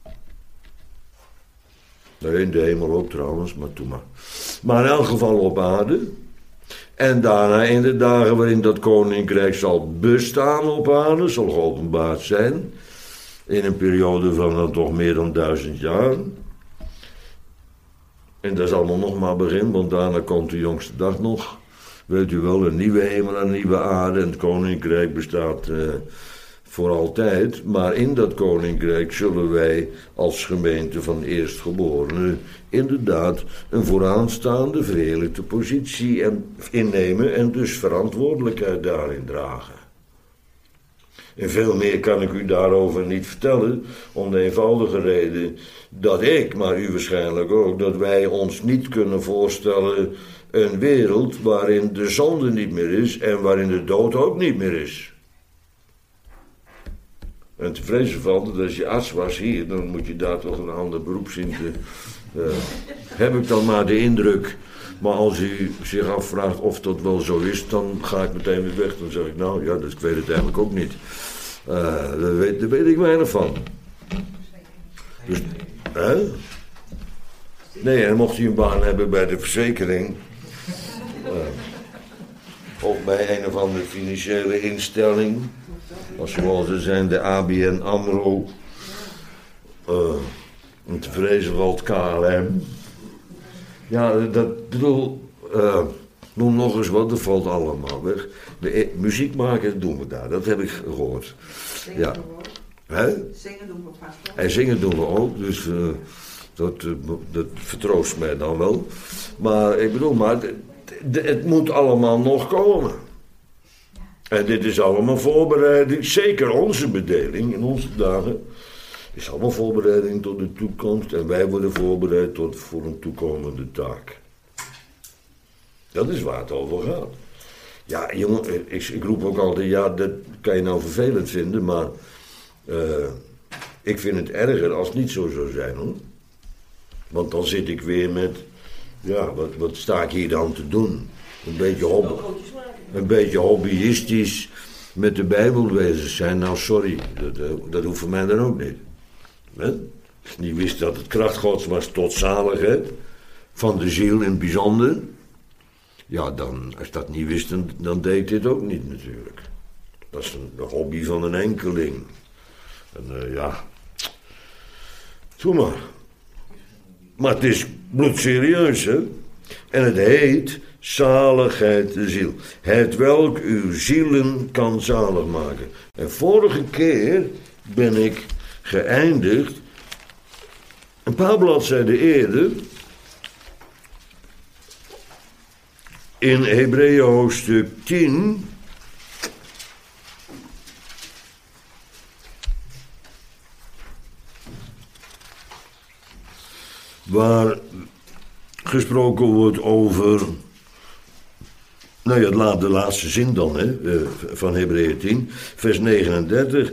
In de hemel ook trouwens, maar doe maar. Maar in elk geval op aarde. En daarna in de dagen waarin dat koninkrijk zal bestaan op aarde, zal geopenbaard zijn. In een periode van dan toch meer dan 1000 jaar. En dat is allemaal nog maar begin, want daarna komt de jongste dag nog. Weet u wel, een nieuwe hemel en een nieuwe aarde. En het koninkrijk bestaat voor altijd. Maar in dat koninkrijk zullen wij als gemeente van eerstgeborenen inderdaad een vooraanstaande verheerlijkte positie innemen en dus verantwoordelijkheid daarin dragen. En veel meer kan ik u daarover niet vertellen, om de eenvoudige reden dat ik, maar u waarschijnlijk ook, dat wij ons niet kunnen voorstellen een wereld waarin de zonde niet meer is en waarin de dood ook niet meer is. En te vrezen valt dat als je arts was hier, dan moet je daar toch een ander beroep zien te... heb ik dan maar de indruk. Maar als u zich afvraagt of dat wel zo is, dan ga ik meteen weer weg. Dan zeg ik, nou ja, ik weet het eigenlijk ook niet. Daar weet ik weinig van. Dus, nee, en mocht u een baan hebben bij de verzekering... of bij een of andere financiële instelling... zoals er zijn de ABN AMRO... en te vrezen valt KLM... Ja, dat bedoel, noem nog eens wat, dat valt allemaal weg. Muziek maken doen we daar, dat heb ik gehoord. Zingen ja. doen we. Zingen doen we vast wel. En zingen doen we ook, dus dat vertroost mij dan wel. Maar ik bedoel, het moet allemaal nog komen. En dit is allemaal voorbereiding, zeker onze bedeling in onze dagen... is allemaal voorbereiding tot de toekomst en wij worden voorbereid voor een toekomende taak. Dat is waar het over gaat. Ja, jongen, ik roep ook altijd, ja, dat kan je nou vervelend vinden, maar ik vind het erger als het niet zo zou zijn, hoor. Want dan zit ik weer met, ja, wat sta ik hier dan te doen? Een beetje hobbyistisch met de Bijbel bezig zijn. Nou, sorry, dat hoeft voor mij dan ook niet. Als je niet wist dat het kracht Gods was tot zaligheid, van de ziel in het bijzonder, ja, dan, als je dat niet wist, dan deed ik dit ook niet natuurlijk. Dat is een hobby van een enkeling. En ja, doe maar. Maar het is bloedserieus, hè. En het heet zaligheid de ziel. Het welk uw zielen kan zalig maken. En vorige keer ben ik geëindigd, een paar bladzijden eerder, in Hebreeën hoofdstuk 10, waar gesproken wordt over Nou ja, de laatste zin dan, van Hebreeën 10, vers 39.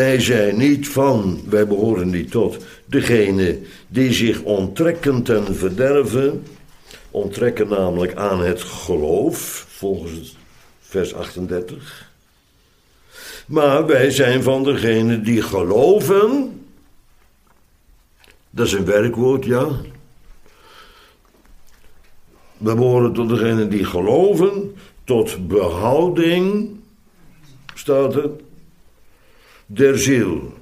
Wij behoren niet tot degene die zich onttrekken ten verderven. Onttrekken namelijk aan het geloof, volgens vers 38. Maar wij zijn van degene die geloven. Dat is een werkwoord, ja. We behoren tot degene die geloven, tot behouding, staat er, der ziel.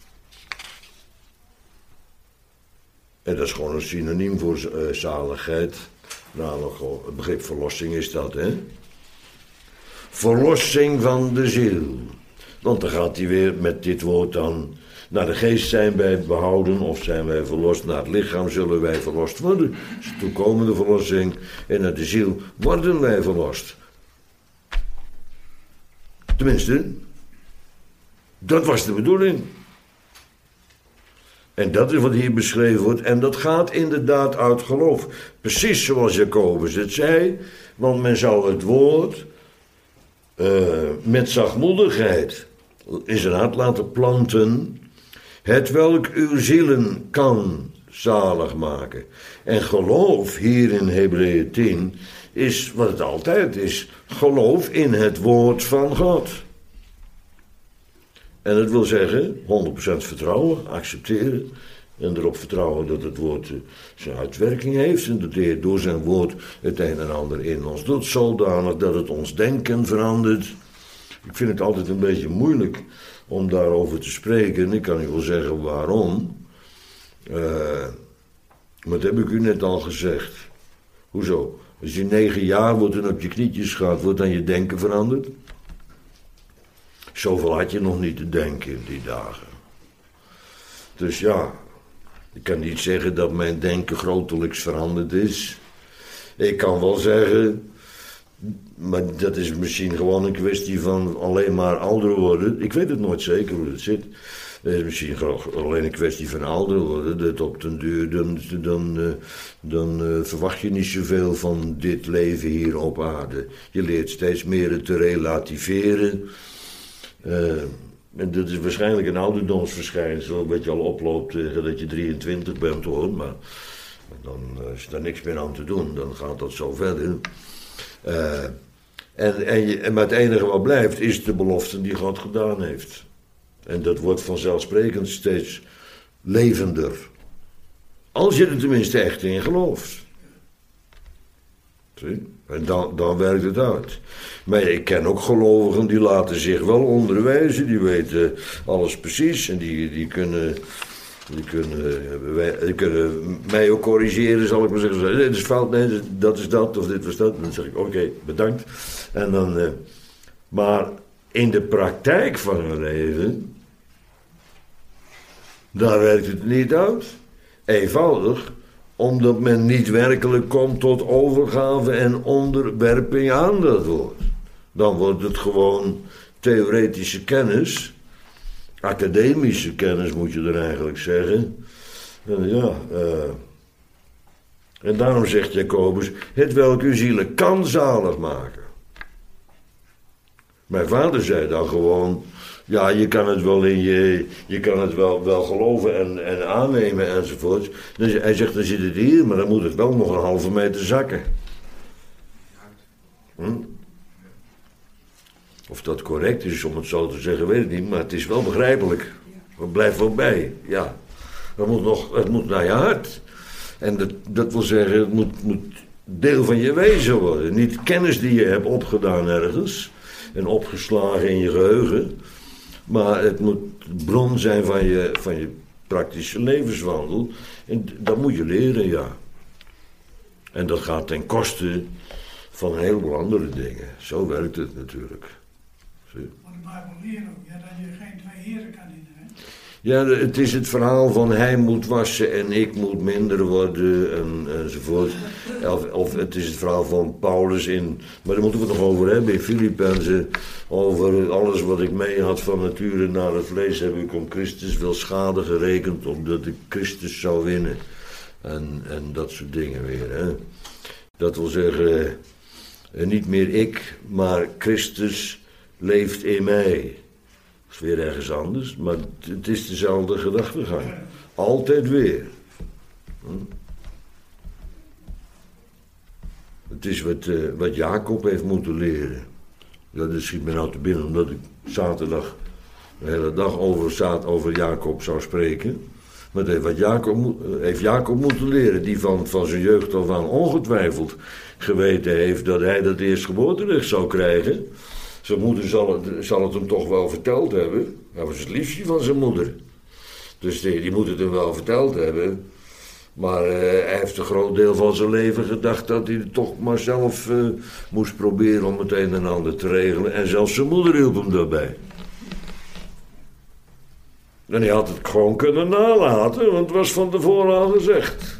En dat is gewoon een synoniem voor zaligheid. Namelijk het begrip verlossing is dat, hè. Verlossing van de ziel. Want dan gaat hij weer met dit woord dan. Naar de geest zijn wij behouden of zijn wij verlost. Naar het lichaam zullen wij verlost worden. Dat is de toekomende verlossing. En naar de ziel worden wij verlost. Tenminste, dat was de bedoeling. En dat is wat hier beschreven wordt. En dat gaat inderdaad uit geloof. Precies zoals Jacobus het zei. Want men zou het woord met zachtmoedigheid in zijn hart laten planten. Het welk uw zielen kan zalig maken. En geloof hier in Hebreeën 10 is wat het altijd is. Geloof in het woord van God. En dat wil zeggen 100% vertrouwen, accepteren. En erop vertrouwen dat het woord zijn uitwerking heeft. En dat de Heer door zijn woord het een en ander in ons doet. Zodanig dat het ons denken verandert. Ik vind het altijd een beetje moeilijk om daarover te spreken. Ik kan u wel zeggen waarom. Maar dat heb ik u net al gezegd. Hoezo? Als je 9 jaar wordt en op je knietjes gaat, wordt dan je denken veranderd? Zoveel had je nog niet te denken in die dagen. Dus ja, ik kan niet zeggen dat mijn denken grotelijks veranderd is. Ik kan wel zeggen, maar dat is misschien gewoon een kwestie van alleen maar ouder worden. Ik weet het nooit zeker hoe het zit. Het is misschien alleen een kwestie van ouder worden. Dat op den duur, dan verwacht je niet zoveel van dit leven hier op aarde. Je leert steeds meer te relativeren. En dat is waarschijnlijk een ouderdomsverschijnsel, dat je al oploopt dat je 23 bent hoor, maar dan is daar niks meer aan te doen, dan gaat dat zo verder. Maar het enige wat blijft is de belofte die God gedaan heeft. En dat wordt vanzelfsprekend steeds levender. Als je er tenminste echt in gelooft. Zie? En dan werkt het uit. Maar ik ken ook gelovigen die laten zich wel onderwijzen. Die weten alles precies. En die kunnen mij ook corrigeren, zal ik maar zeggen. Dit is fout, nee, dat is dat of dit was dat. Dan zeg ik oké, bedankt. En dan, maar in de praktijk van hun leven, daar werkt het niet uit. Eenvoudig, omdat men niet werkelijk komt tot overgave en onderwerping aan dat woord. Dan wordt het gewoon theoretische kennis, academische kennis moet je er eigenlijk zeggen. En daarom zegt Jacobus, het welk uw zielen kan zalig maken. Mijn vader zei dan gewoon, ja, je kan het wel je kan het wel geloven en aannemen enzovoort. Dus hij zegt, dan zit het hier, maar dan moet het wel nog een halve meter zakken. Of dat correct is, om het zo te zeggen, weet ik niet, maar het is wel begrijpelijk. Het blijft wel bij, ja. Het moet naar je hart. En dat wil zeggen, het moet deel van je wezen worden. Niet kennis die je hebt opgedaan ergens en opgeslagen in je geheugen, maar het moet bron zijn van je praktische levenswandel. En dat moet je leren, ja. En dat gaat ten koste van een heleboel andere dingen. Zo werkt het natuurlijk. Zie? Maar de Bijbel leert ook, ja, dat je geen twee heren kan dienen. Hè? Ja, het is het verhaal van hij moet wassen en ik moet minder worden enzovoort. Of het is het verhaal van Paulus maar daar moeten we het nog over hebben in Filippenzen. Over alles wat ik mee had van nature naar het vlees heb ik om Christus wel schade gerekend, omdat ik Christus zou winnen. En dat soort dingen weer. Hè. Dat wil zeggen, En niet meer ik, maar Christus leeft in mij. Dat is weer ergens anders, maar het is dezelfde gedachtegang. Altijd weer. Het is wat Jacob heeft moeten leren. Dat schiet me nou te binnen, omdat ik zaterdag de hele dag over Jacob zou spreken. Maar dat heeft Jacob moeten leren, die van zijn jeugd af aan ongetwijfeld geweten heeft dat hij dat eerstgeboorterecht zou krijgen. Zijn moeder zal het hem toch wel verteld hebben. Hij was het liefje van zijn moeder. Dus die moet het hem wel verteld hebben. Maar hij heeft een groot deel van zijn leven gedacht dat hij het toch maar zelf moest proberen om het een en ander te regelen. En zelfs zijn moeder hielp hem daarbij. En hij had het gewoon kunnen nalaten, want het was van tevoren al gezegd.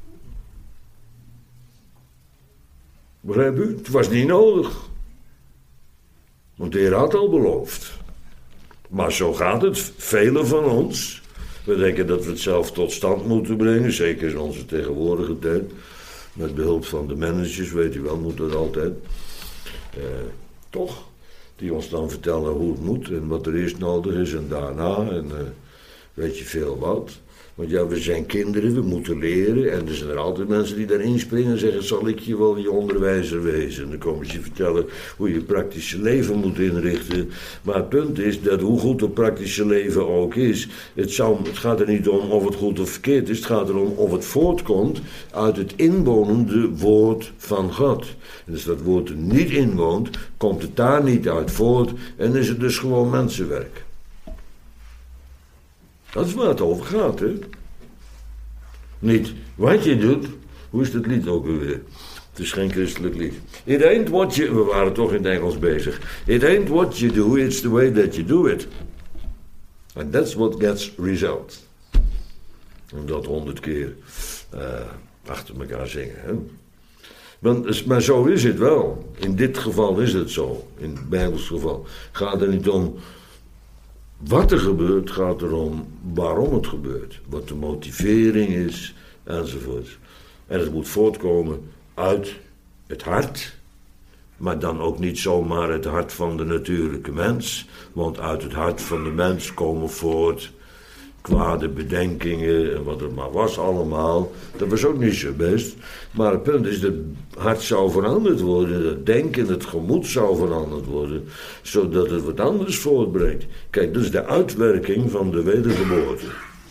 Begrijp u? Het was niet nodig. Want de Heer had al beloofd. Maar zo gaat het, velen van ons. We denken dat we het zelf tot stand moeten brengen, zeker in onze tegenwoordige tijd. Met behulp van de managers, weet u wel, moet dat altijd. Toch? Die ons dan vertellen hoe het moet en wat er eerst nodig is en daarna en weet je veel wat. Want ja, we zijn kinderen, we moeten leren en er zijn er altijd mensen die daarin springen en zeggen, zal ik je wel je onderwijzer wezen? En dan komen ze je vertellen hoe je praktische leven moet inrichten. Maar het punt is dat hoe goed het praktische leven ook is, het gaat er niet om of het goed of verkeerd is, het gaat erom of het voortkomt uit het inwonende woord van God. En als dat woord er niet inwoont, komt het daar niet uit voort en is het dus gewoon mensenwerk. Dat is waar het over gaat, hè. Niet wat je doet. Hoe is het lied ook alweer? Het is geen christelijk lied. It ain't what you... We waren toch in het Engels bezig. It ain't what you do, it's the way that you do it. And that's what gets results. En dat 100 keer achter elkaar zingen, hè. Maar zo is het wel. In dit geval is het zo. In het Bijbels geval. Gaat er niet om wat er gebeurt, gaat erom waarom het gebeurt. Wat de motivering is, enzovoort. En het moet voortkomen uit het hart. Maar dan ook niet zomaar het hart van de natuurlijke mens. Want uit het hart van de mens komen voort kwade bedenkingen en wat het maar was allemaal. Dat was ook niet zo best. Maar het punt is dat het hart zou veranderd worden. Het denken, het gemoed zou veranderd worden. Zodat het wat anders voortbrengt. Kijk, dat is de uitwerking van de wedergeboorte.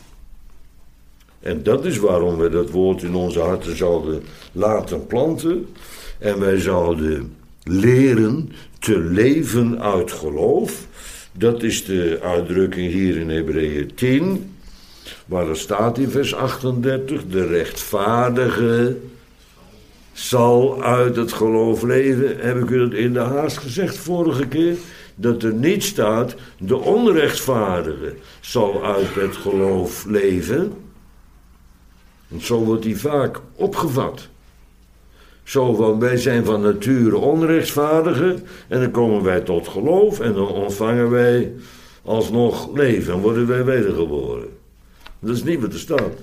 En dat is waarom we dat woord in onze harten zouden laten planten. En wij zouden leren te leven uit geloof. Dat is de uitdrukking hier in Hebreeën 10, waar er staat in vers 38, de rechtvaardige zal uit het geloof leven. Heb ik u dat in de haast gezegd vorige keer? Dat er niet staat, de onrechtvaardige zal uit het geloof leven. Want zo wordt die vaak opgevat. Zo van, wij zijn van nature onrechtvaardigen en dan komen wij tot geloof en dan ontvangen wij alsnog leven en worden wij wedergeboren. Dat is niet wat er staat.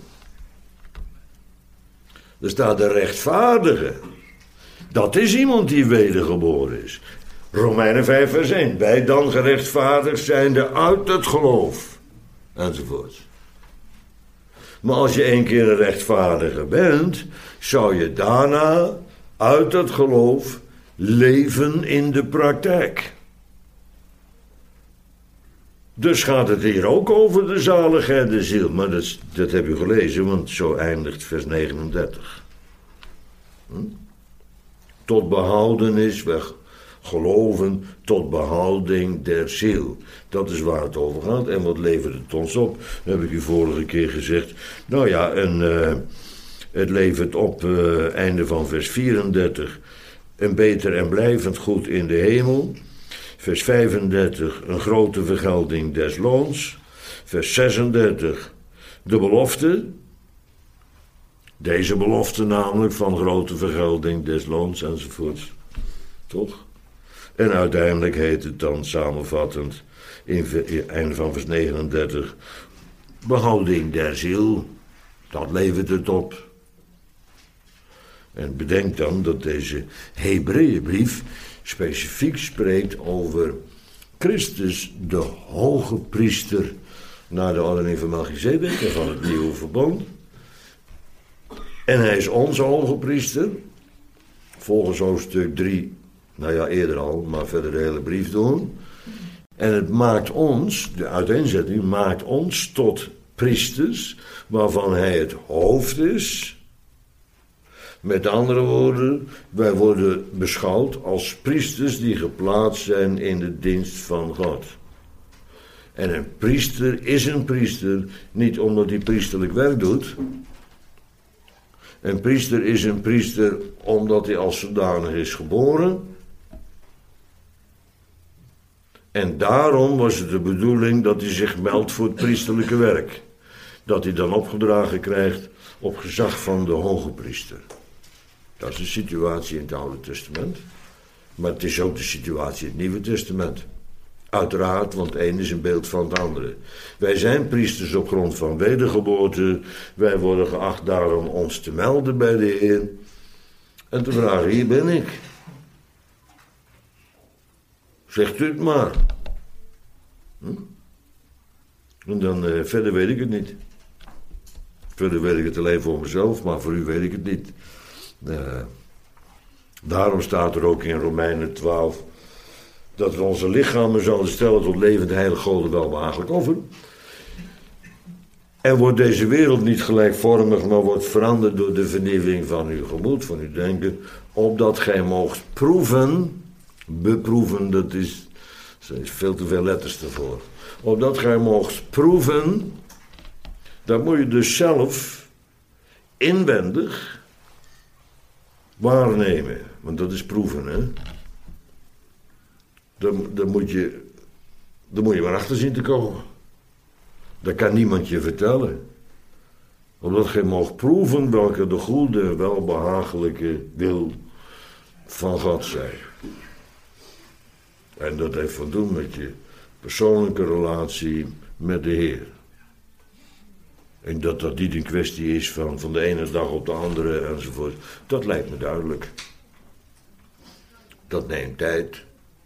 Er staat de rechtvaardige. Dat is iemand die wedergeboren is. Romeinen 5 vers 1. Wij dan gerechtvaardigd zijnde uit het geloof. Enzovoort. Maar als je een keer een rechtvaardige bent, zou je daarna uit het geloof leven in de praktijk. Dus gaat het hier ook over de zaligheid der ziel. Maar dat heb u gelezen, want zo eindigt vers 39. Tot behoudenis, weg. Geloven tot behouding der ziel. Dat is waar het over gaat. En wat levert het ons op? Dat heb ik u vorige keer gezegd. Nou ja, het levert op, einde van vers 34, een beter en blijvend goed in de hemel. Vers 35, een grote vergelding des loons. Vers 36, de belofte. Deze belofte namelijk van grote vergelding des loons enzovoort. Toch? En uiteindelijk heet het dan samenvattend, in einde van vers 39, behouding der ziel. Dat levert het op. En bedenk dan dat deze Hebreeënbrief specifiek spreekt over Christus, de hoge priester, naar de ordening van Melchizedek en van het nieuwe verbond. En hij is onze hoge priester, volgens hoofdstuk 3, nou ja, eerder al, maar verder de hele brief doen. En het maakt ons, de uiteenzetting, maakt ons tot priesters, waarvan hij het hoofd is. Met andere woorden, wij worden beschouwd als priesters die geplaatst zijn in de dienst van God. En een priester is een priester, niet omdat hij priesterlijk werk doet. Een priester is een priester omdat hij als zodanig is geboren. En daarom was het de bedoeling dat hij zich meldt voor het priesterlijke werk. Dat hij dan opgedragen krijgt op gezag van de hoge priester. Dat is de situatie in het Oude Testament. Maar het is ook de situatie in het Nieuwe Testament. Uiteraard, want het een is een beeld van het andere. Wij zijn priesters op grond van wedergeboorte. Wij worden geacht daarom ons te melden bij de Heer. En te vragen, hier ben ik. Zegt u het maar. En dan verder weet ik het niet. Verder weet ik het alleen voor mezelf, maar voor u weet ik het niet. Daarom staat er ook in Romeinen 12... dat we onze lichamen zouden stellen tot levend heilig Gode welbehagelijk offer. En wordt deze wereld niet gelijkvormig, maar wordt veranderd door de vernieuwing van uw gemoed, van uw denken, opdat gij moogt proeven, beproeven, dat is veel te veel letters ervoor. Opdat gij moogt proeven, dan moet je dus zelf inwendig waarnemen, want dat is proeven, hè. Dan moet je maar achter zien te komen. Dat kan niemand je vertellen. Omdat gij mag proeven welke de goede, welbehagelijke wil van God zij. En dat heeft te doen met je persoonlijke relatie met de Heer. En dat niet een kwestie is van de ene dag op de andere enzovoort. Dat lijkt me duidelijk. Dat neemt tijd.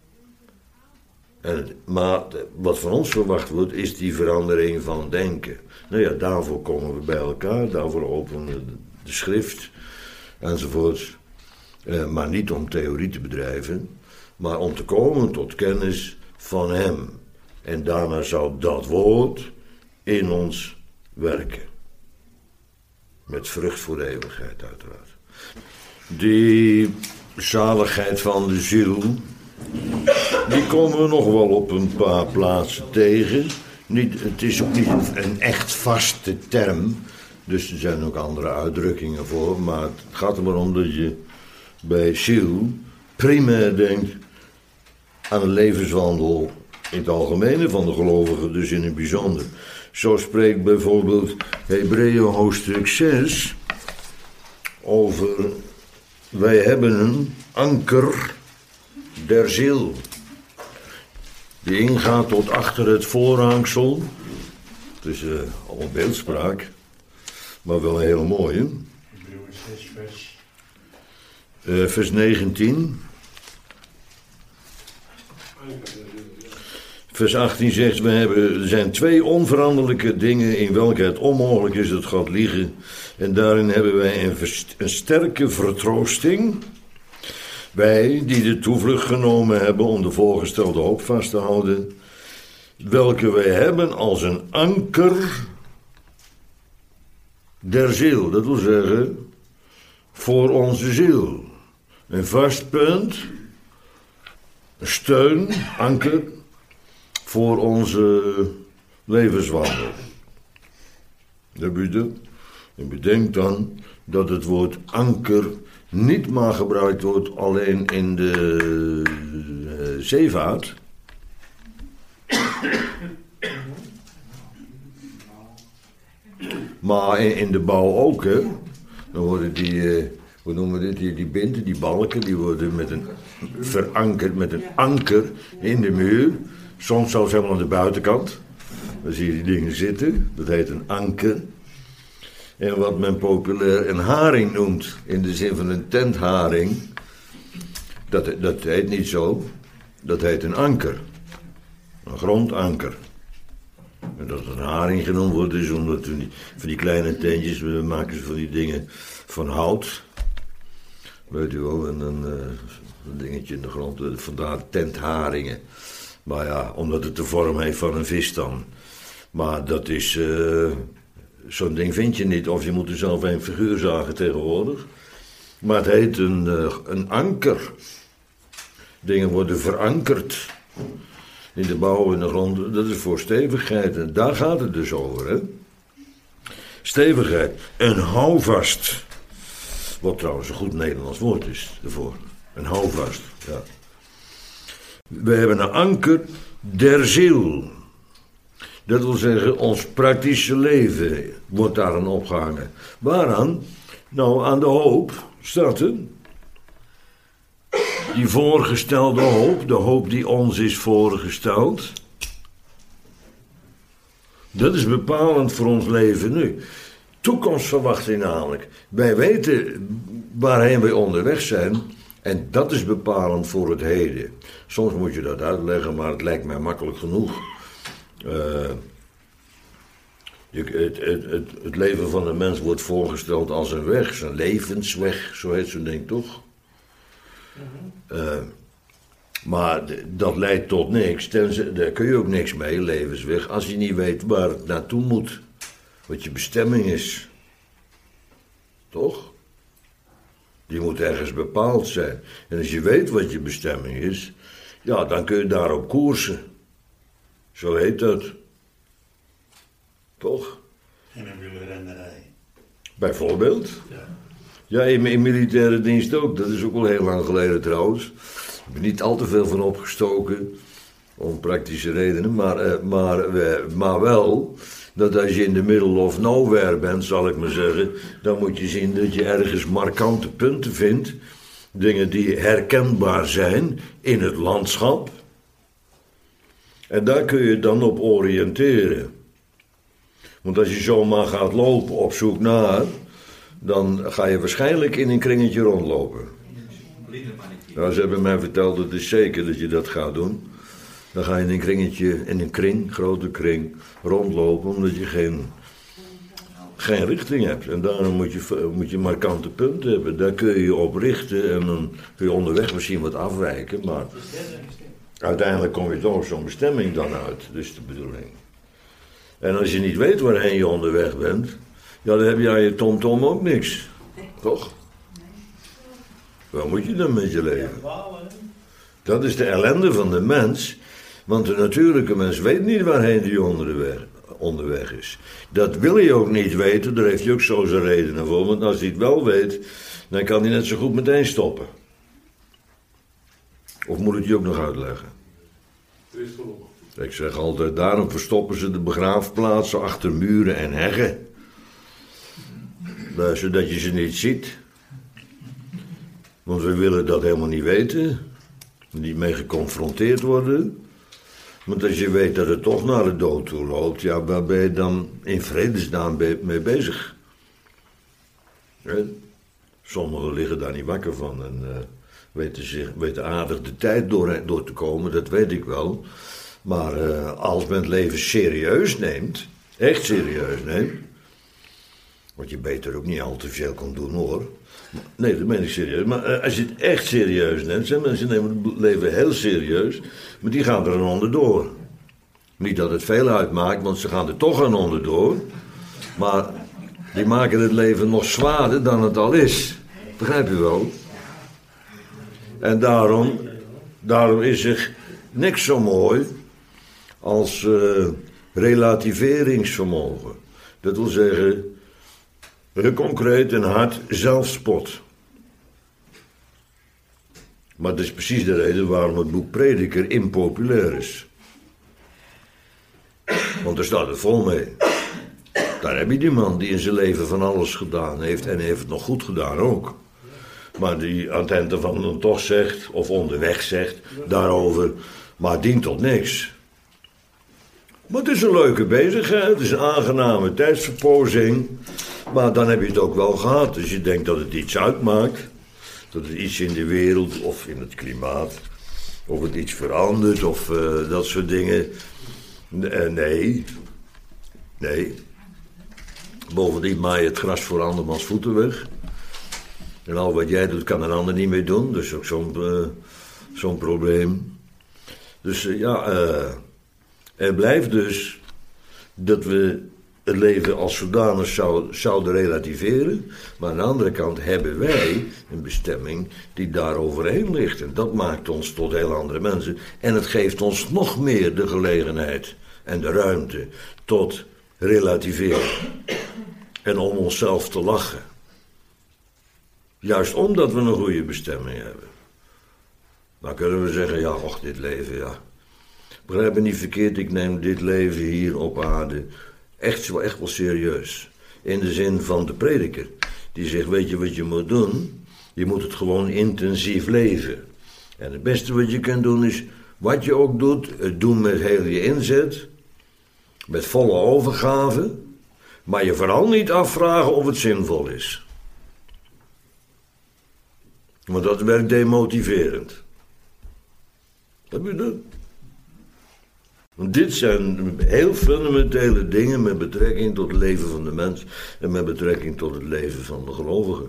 Maar wat van ons verwacht wordt, is die verandering van denken. Nou ja, daarvoor komen we bij elkaar, daarvoor openen we de schrift, enzovoort. Maar niet om theorie te bedrijven, maar om te komen tot kennis van hem. En daarna zou dat woord in ons werken. Met vrucht voor de eeuwigheid, uiteraard. Die zaligheid van de ziel, die komen we nog wel op een paar plaatsen tegen. Het is ook niet een echt vaste term. Dus er zijn ook andere uitdrukkingen voor. Maar het gaat er maar om dat je bij ziel primair denkt aan een levenswandel in het algemene van de gelovigen, dus in het bijzonder. Zo spreekt bijvoorbeeld Hebreeën hoofdstuk 6 over: wij hebben een anker der ziel, die ingaat tot achter het voorhangsel. Het is allemaal beeldspraak, maar wel een hele mooie. Vers 19. Vers 18 zegt: er zijn twee onveranderlijke dingen in welke het onmogelijk is dat God liegen. En daarin hebben wij een sterke vertroosting. Wij die de toevlucht genomen hebben om de voorgestelde hoop vast te houden, welke wij hebben als een anker der ziel. Dat wil zeggen, voor onze ziel. Een vast punt, een steun, anker, voor onze levenswandel. En bedenk dan dat het woord anker niet maar gebruikt wordt alleen in de zeevaart. Maar in de bouw ook, hè. Dan worden die, hoe noemen we dit, die binten, die balken, die worden verankerd met een anker in de muur. Soms zelfs helemaal aan de buitenkant. Dan zie je die dingen zitten, dat heet een anker. En wat men populair een haring noemt, in de zin van een tentharing, dat heet niet zo. Dat heet een anker. Een grondanker. En dat een haring genoemd wordt, is omdat van die kleine tentjes, we maken ze van die dingen van hout. Weet u wel, en een dingetje in de grond, vandaar tentharingen. Maar ja, omdat het de vorm heeft van een vis dan. Maar dat is, zo'n ding vind je niet, of je moet er zelf een figuur zagen tegenwoordig. Maar het heet een anker. Dingen worden verankerd in de bouw, in de grond. Dat is voor stevigheid. En daar gaat het dus over, hè. Stevigheid. Een houvast. Wat trouwens een goed Nederlands woord is ervoor. Een houvast, ja. We hebben een anker der ziel. Dat wil zeggen, ons praktische leven wordt daaraan opgehangen. Waaraan? Nou, aan de hoop staat het. Die voorgestelde hoop, de hoop die ons is voorgesteld. Dat is bepalend voor ons leven nu. Toekomstverwachting namelijk. Wij weten waarheen wij onderweg zijn. En dat is bepalend voor het heden. Soms moet je dat uitleggen, maar het lijkt mij makkelijk genoeg. Het leven van een mens wordt voorgesteld als een weg. Zijn levensweg, zo heet zo'n ding toch? Maar dat leidt tot niks. Daar kun je ook niks mee, levensweg. Als je niet weet waar het naartoe moet. Wat je bestemming is. Toch? Die moet ergens bepaald zijn. En als je weet wat je bestemming is, ja, dan kun je daarop koersen. Zo heet dat. Toch? En een wielrennerij. Bijvoorbeeld. Ja, in militaire dienst ook. Dat is ook al heel lang geleden trouwens. Ik ben niet al te veel van opgestoken. Om praktische redenen. Maar wel dat als je in de middle of nowhere bent, zal ik maar zeggen, dan moet je zien dat je ergens markante punten vindt. Dingen die herkenbaar zijn in het landschap. En daar kun je dan op oriënteren. Want als je zomaar gaat lopen op zoek naar, dan ga je waarschijnlijk in een kringetje rondlopen. Nou, ze hebben mij verteld, het is zeker dat je dat gaat doen. Dan ga je in een kringetje, in een kring, grote kring, rondlopen, omdat je geen richting hebt. En daarom moet je markante punten hebben. Daar kun je je op richten en dan kun je onderweg misschien wat afwijken, maar uiteindelijk kom je toch op zo'n bestemming dan uit. Dat is de bedoeling. En als je niet weet waarheen je onderweg bent, ja, dan heb je aan je tomtom ook niks. Toch? Wat moet je dan met je leven? Dat is de ellende van de mens. Want de natuurlijke mens weet niet waarheen die onderweg is. Dat wil hij ook niet weten, daar heeft hij ook zo zijn redenen voor. Want als hij het wel weet, dan kan hij net zo goed meteen stoppen. Of moet ik je ook nog uitleggen? Ik zeg altijd, daarom verstoppen ze de begraafplaatsen achter muren en heggen. Zodat je ze niet ziet. Want we willen dat helemaal niet weten. Niet mee geconfronteerd worden. Want als je weet dat het toch naar de dood toe loopt, ja, waar ben je dan in vredesnaam mee bezig? Sommigen liggen daar niet wakker van en weten aardig de tijd door te komen, dat weet ik wel. Maar als men het leven serieus neemt, echt serieus neemt, wat je beter ook niet al te veel kan doen hoor. Nee, dat meen ik serieus. Maar als je het echt serieus neemt, zijn mensen nemen het leven heel serieus, maar die gaan er een onderdoor. Niet dat het veel uitmaakt, want ze gaan er toch een onderdoor. Maar die maken het leven nog zwaarder dan het al is. Begrijp je wel? En daarom is er niks zo mooi als relativeringsvermogen. Dat wil zeggen, heel concreet en hard zelfspot. Maar dat is precies de reden waarom het boek Prediker impopulair is. Want er staat het vol mee. Daar heb je die man die in zijn leven van alles gedaan heeft en heeft het nog goed gedaan ook. Maar die aan het eind ervan dan toch zegt, of onderweg zegt, daarover, maar dient tot niks. Maar het is een leuke bezigheid, het is een aangename tijdsverpozing. Maar dan heb je het ook wel gehad. Dus je denkt dat het iets uitmaakt. Dat het iets in de wereld of in het klimaat. Of het iets verandert of dat soort dingen. Nee. Bovendien maai je het gras voor andermans voeten weg. En al wat jij doet kan een ander niet meer doen. Dus ook zo'n probleem. Dus er blijft dus dat we het leven als zodanig zouden relativeren. Maar aan de andere kant hebben wij een bestemming die daar overheen ligt. En dat maakt ons tot heel andere mensen. En het geeft ons nog meer de gelegenheid en de ruimte tot relativeren. En om onszelf te lachen. Juist omdat we een goede bestemming hebben. Dan kunnen we zeggen, ja, och, dit leven, ja. Begrijp me niet verkeerd, ik neem dit leven hier op aarde echt wel serieus. In de zin van de prediker. Die zegt, weet je wat je moet doen? Je moet het gewoon intensief leven. En het beste wat je kunt doen is, wat je ook doet, het doen met heel je inzet. Met volle overgave. Maar je vooral niet afvragen of het zinvol is. Want dat werkt demotiverend. Heb je dat? Want dit zijn heel fundamentele dingen met betrekking tot het leven van de mens en met betrekking tot het leven van de gelovigen.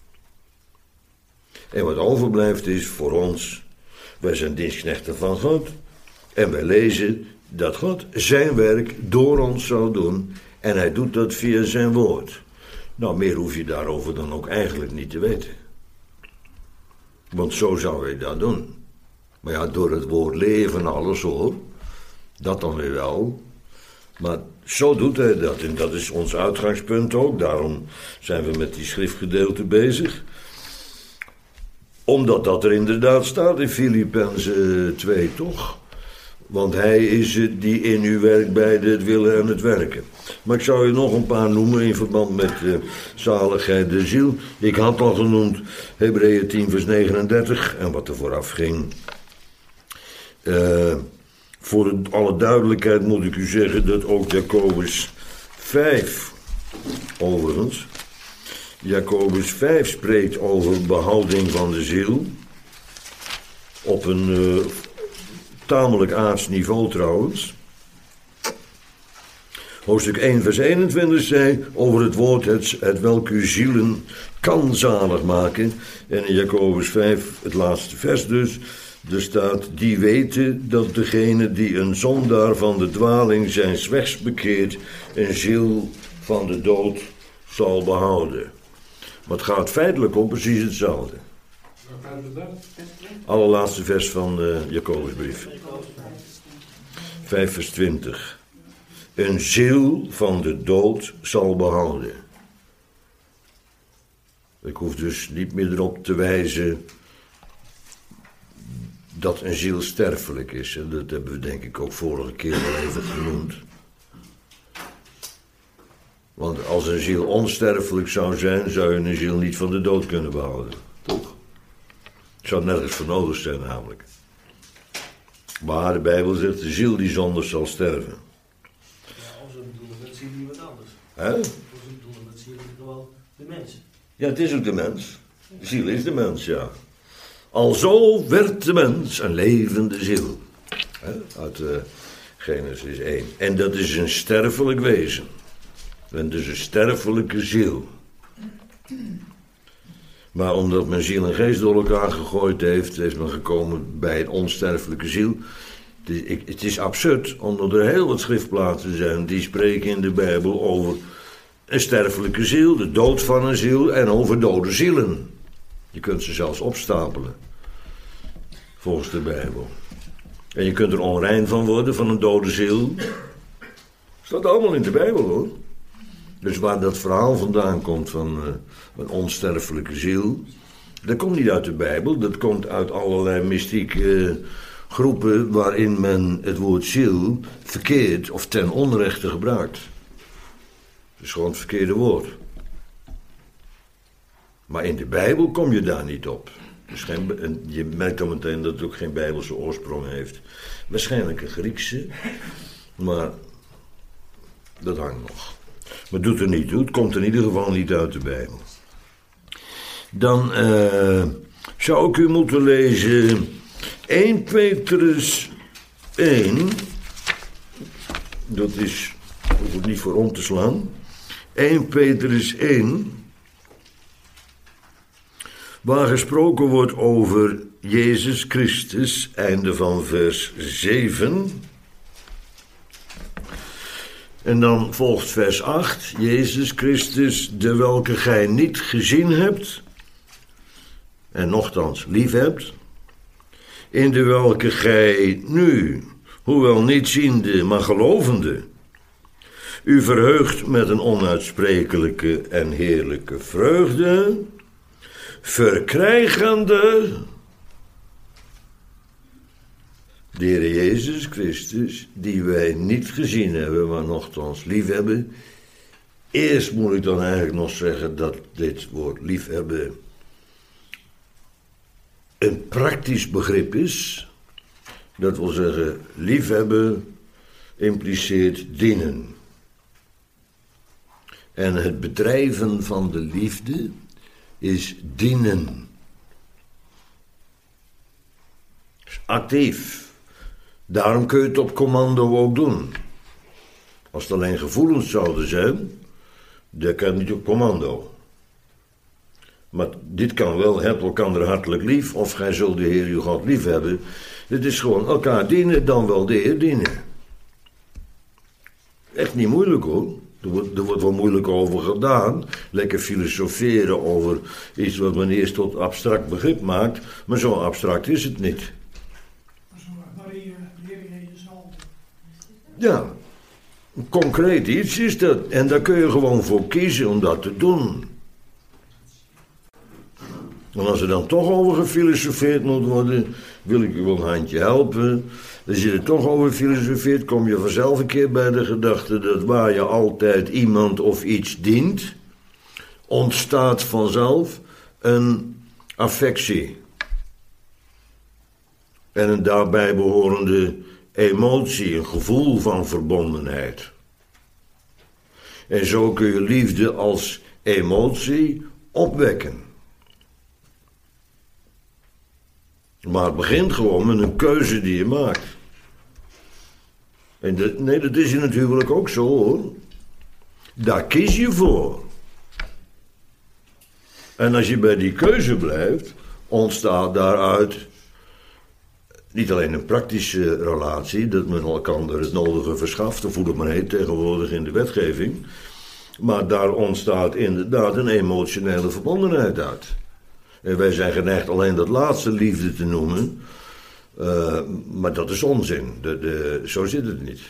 En wat overblijft is voor ons, wij zijn dienstknechten van God en wij lezen dat God zijn werk door ons zou doen en hij doet dat via zijn woord. Nou, meer hoef je daarover dan ook eigenlijk niet te weten. Want zo zou hij dat doen. Maar ja, door het woord leven alles hoor. Dat dan weer wel. Maar zo doet hij dat. En dat is ons uitgangspunt ook. Daarom zijn we met die schriftgedeelte bezig. Omdat dat er inderdaad staat in Filippenzen 2, toch? Want hij is het die in u werkt bij het willen en het werken. Maar ik zou je nog een paar noemen in verband met zaligheid de ziel. Ik had al genoemd Hebreeën 10 vers 39 en wat er vooraf ging. Voor alle duidelijkheid moet ik u zeggen dat ook Jacobus 5, overigens, Jacobus 5 spreekt over behouding van de ziel. Op een tamelijk aards niveau trouwens. Hoofdstuk 1 vers 21 zei over het woord het welk uw zielen kan zalig maken. En in Jacobus 5, het laatste vers dus, er staat, die weten dat degene die een zondaar van de dwaling zijn wegs bekeert, een ziel van de dood zal behouden. Maar het gaat feitelijk om precies hetzelfde. Allerlaatste vers van de Jacobusbrief. 5 vers 20. Een ziel van de dood zal behouden. Ik hoef dus niet meer erop te wijzen dat een ziel sterfelijk is. En dat hebben we denk ik ook vorige keer wel even genoemd. Want als een ziel onsterfelijk zou zijn, zou je een ziel niet van de dood kunnen behouden. Toch? Het zou nergens voor nodig zijn namelijk. Maar de Bijbel zegt, de ziel die zonder zal sterven. Ja, als we bedoelen met ziel iemand anders. Hè? Als we bedoelen met ziel gewoon de mens. Ja, het is ook de mens. De ziel is de mens, ja. Alzo werd de mens een levende ziel. Uit Genesis 1. En dat is een sterfelijk wezen. En dus een sterfelijke ziel. Maar omdat men ziel en geest door elkaar gegooid heeft, is men gekomen bij een onsterfelijke ziel. Het is absurd, omdat er heel wat schriftplaatsen zijn die spreken in de Bijbel over een sterfelijke ziel, de dood van een ziel en over dode zielen. Je kunt ze zelfs opstapelen, volgens de Bijbel. En je kunt er onrein van worden, van een dode ziel. Staat allemaal in de Bijbel, hoor. Dus waar dat verhaal vandaan komt van een onsterfelijke ziel, dat komt niet uit de Bijbel, dat komt uit allerlei mystieke groepen waarin men het woord ziel verkeerd of ten onrechte gebruikt. Het is gewoon het verkeerde woord. Maar in de Bijbel kom je daar niet op. Dus je merkt dan meteen dat het ook geen Bijbelse oorsprong heeft. Waarschijnlijk een Griekse, maar dat hangt nog. Maar doet er niet toe. Het komt in ieder geval niet uit de Bijbel. Dan zou ik u moeten lezen 1 Petrus 1. Dat is, hoef ik niet voor om te slaan. 1 Petrus 1. Waar gesproken wordt over Jezus Christus, einde van vers 7. En dan volgt vers 8. Jezus Christus, de welke gij niet gezien hebt, en nochtans lief hebt, in de welke gij nu, hoewel niet ziende, maar gelovende, u verheugt met een onuitsprekelijke en heerlijke vreugde, verkrijgende de Heer Jezus Christus, die wij niet gezien hebben, maar nochtans lief hebben. Eerst moet ik dan eigenlijk nog zeggen dat dit woord liefhebben een praktisch begrip is. Dat wil zeggen, liefhebben impliceert dienen. En het bedrijven van de liefde is dienen. Is actief. Daarom kun je het op commando ook doen. Als het alleen gevoelens zouden zijn, dan kan het niet op commando. Maar dit kan wel, heb elkander hartelijk lief, of gij zult de Heer uw God lief hebben. Dit is gewoon elkaar dienen, dan wel de Heer dienen. Echt niet moeilijk hoor. Er wordt wel moeilijk over gedaan. Lekker filosoferen over iets wat men eerst tot abstract begrip maakt. Maar zo abstract is het niet. Ja, concreet iets is dat. En daar kun je gewoon voor kiezen om dat te doen. En als er dan toch over gefilosofeerd moet worden, wil ik u wel een handje helpen. Als je er toch over filosofeert, kom je vanzelf een keer bij de gedachte dat waar je altijd iemand of iets dient, ontstaat vanzelf een affectie. En een daarbij behorende emotie, een gevoel van verbondenheid. En zo kun je liefde als emotie opwekken. Maar het begint gewoon met een keuze die je maakt. En dat is natuurlijk ook zo hoor. Daar kies je voor. En als je bij die keuze blijft, ontstaat daaruit niet alleen een praktische relatie, dat men elkaar het nodige verschaft, of hoe dat maar heet tegenwoordig in de wetgeving, maar daar ontstaat inderdaad een emotionele verbondenheid uit. En wij zijn geneigd alleen dat laatste liefde te noemen, maar dat is onzin. Zo zit het niet.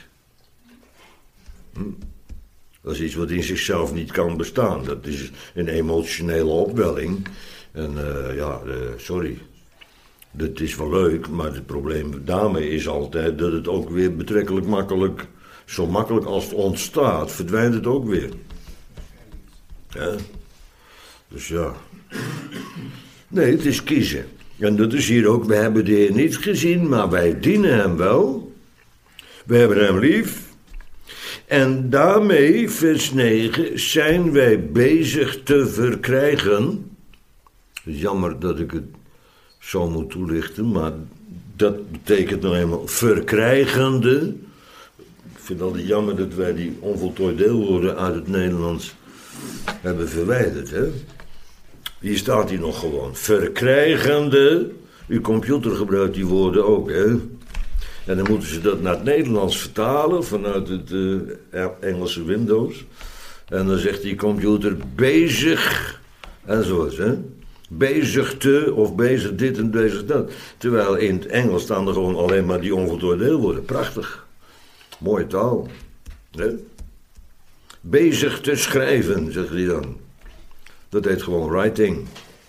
Dat is iets wat in zichzelf niet kan bestaan. Dat is een emotionele opwelling. En sorry, dat is wel leuk, maar het probleem daarmee is altijd dat het ook weer betrekkelijk makkelijk, zo makkelijk als het ontstaat, verdwijnt het ook weer. Ja? Dus ja. Nee, het is kiezen. En dat is hier ook, we hebben de Heer niet gezien, maar wij dienen hem wel. We hebben hem lief. En daarmee, vers 9, zijn wij bezig te verkrijgen. Jammer dat ik het zo moet toelichten, maar dat betekent nou eenmaal verkrijgende. Ik vind het altijd jammer dat wij die onvoltooid deelwoorden uit het Nederlands hebben verwijderd, hè. Hier staat hij nog gewoon. Verkrijgende. Uw computer gebruikt die woorden ook, hè. En dan moeten ze dat naar het Nederlands vertalen vanuit het Engelse Windows. En dan zegt die computer bezig enzovoort, hè. Bezig te of bezig dit en bezig dat. Terwijl in het Engels staan er gewoon alleen maar die onvoltooide deelwoorden. Prachtig. Mooie taal. Hè? Bezig te schrijven, zegt hij dan. Dat heet gewoon writing.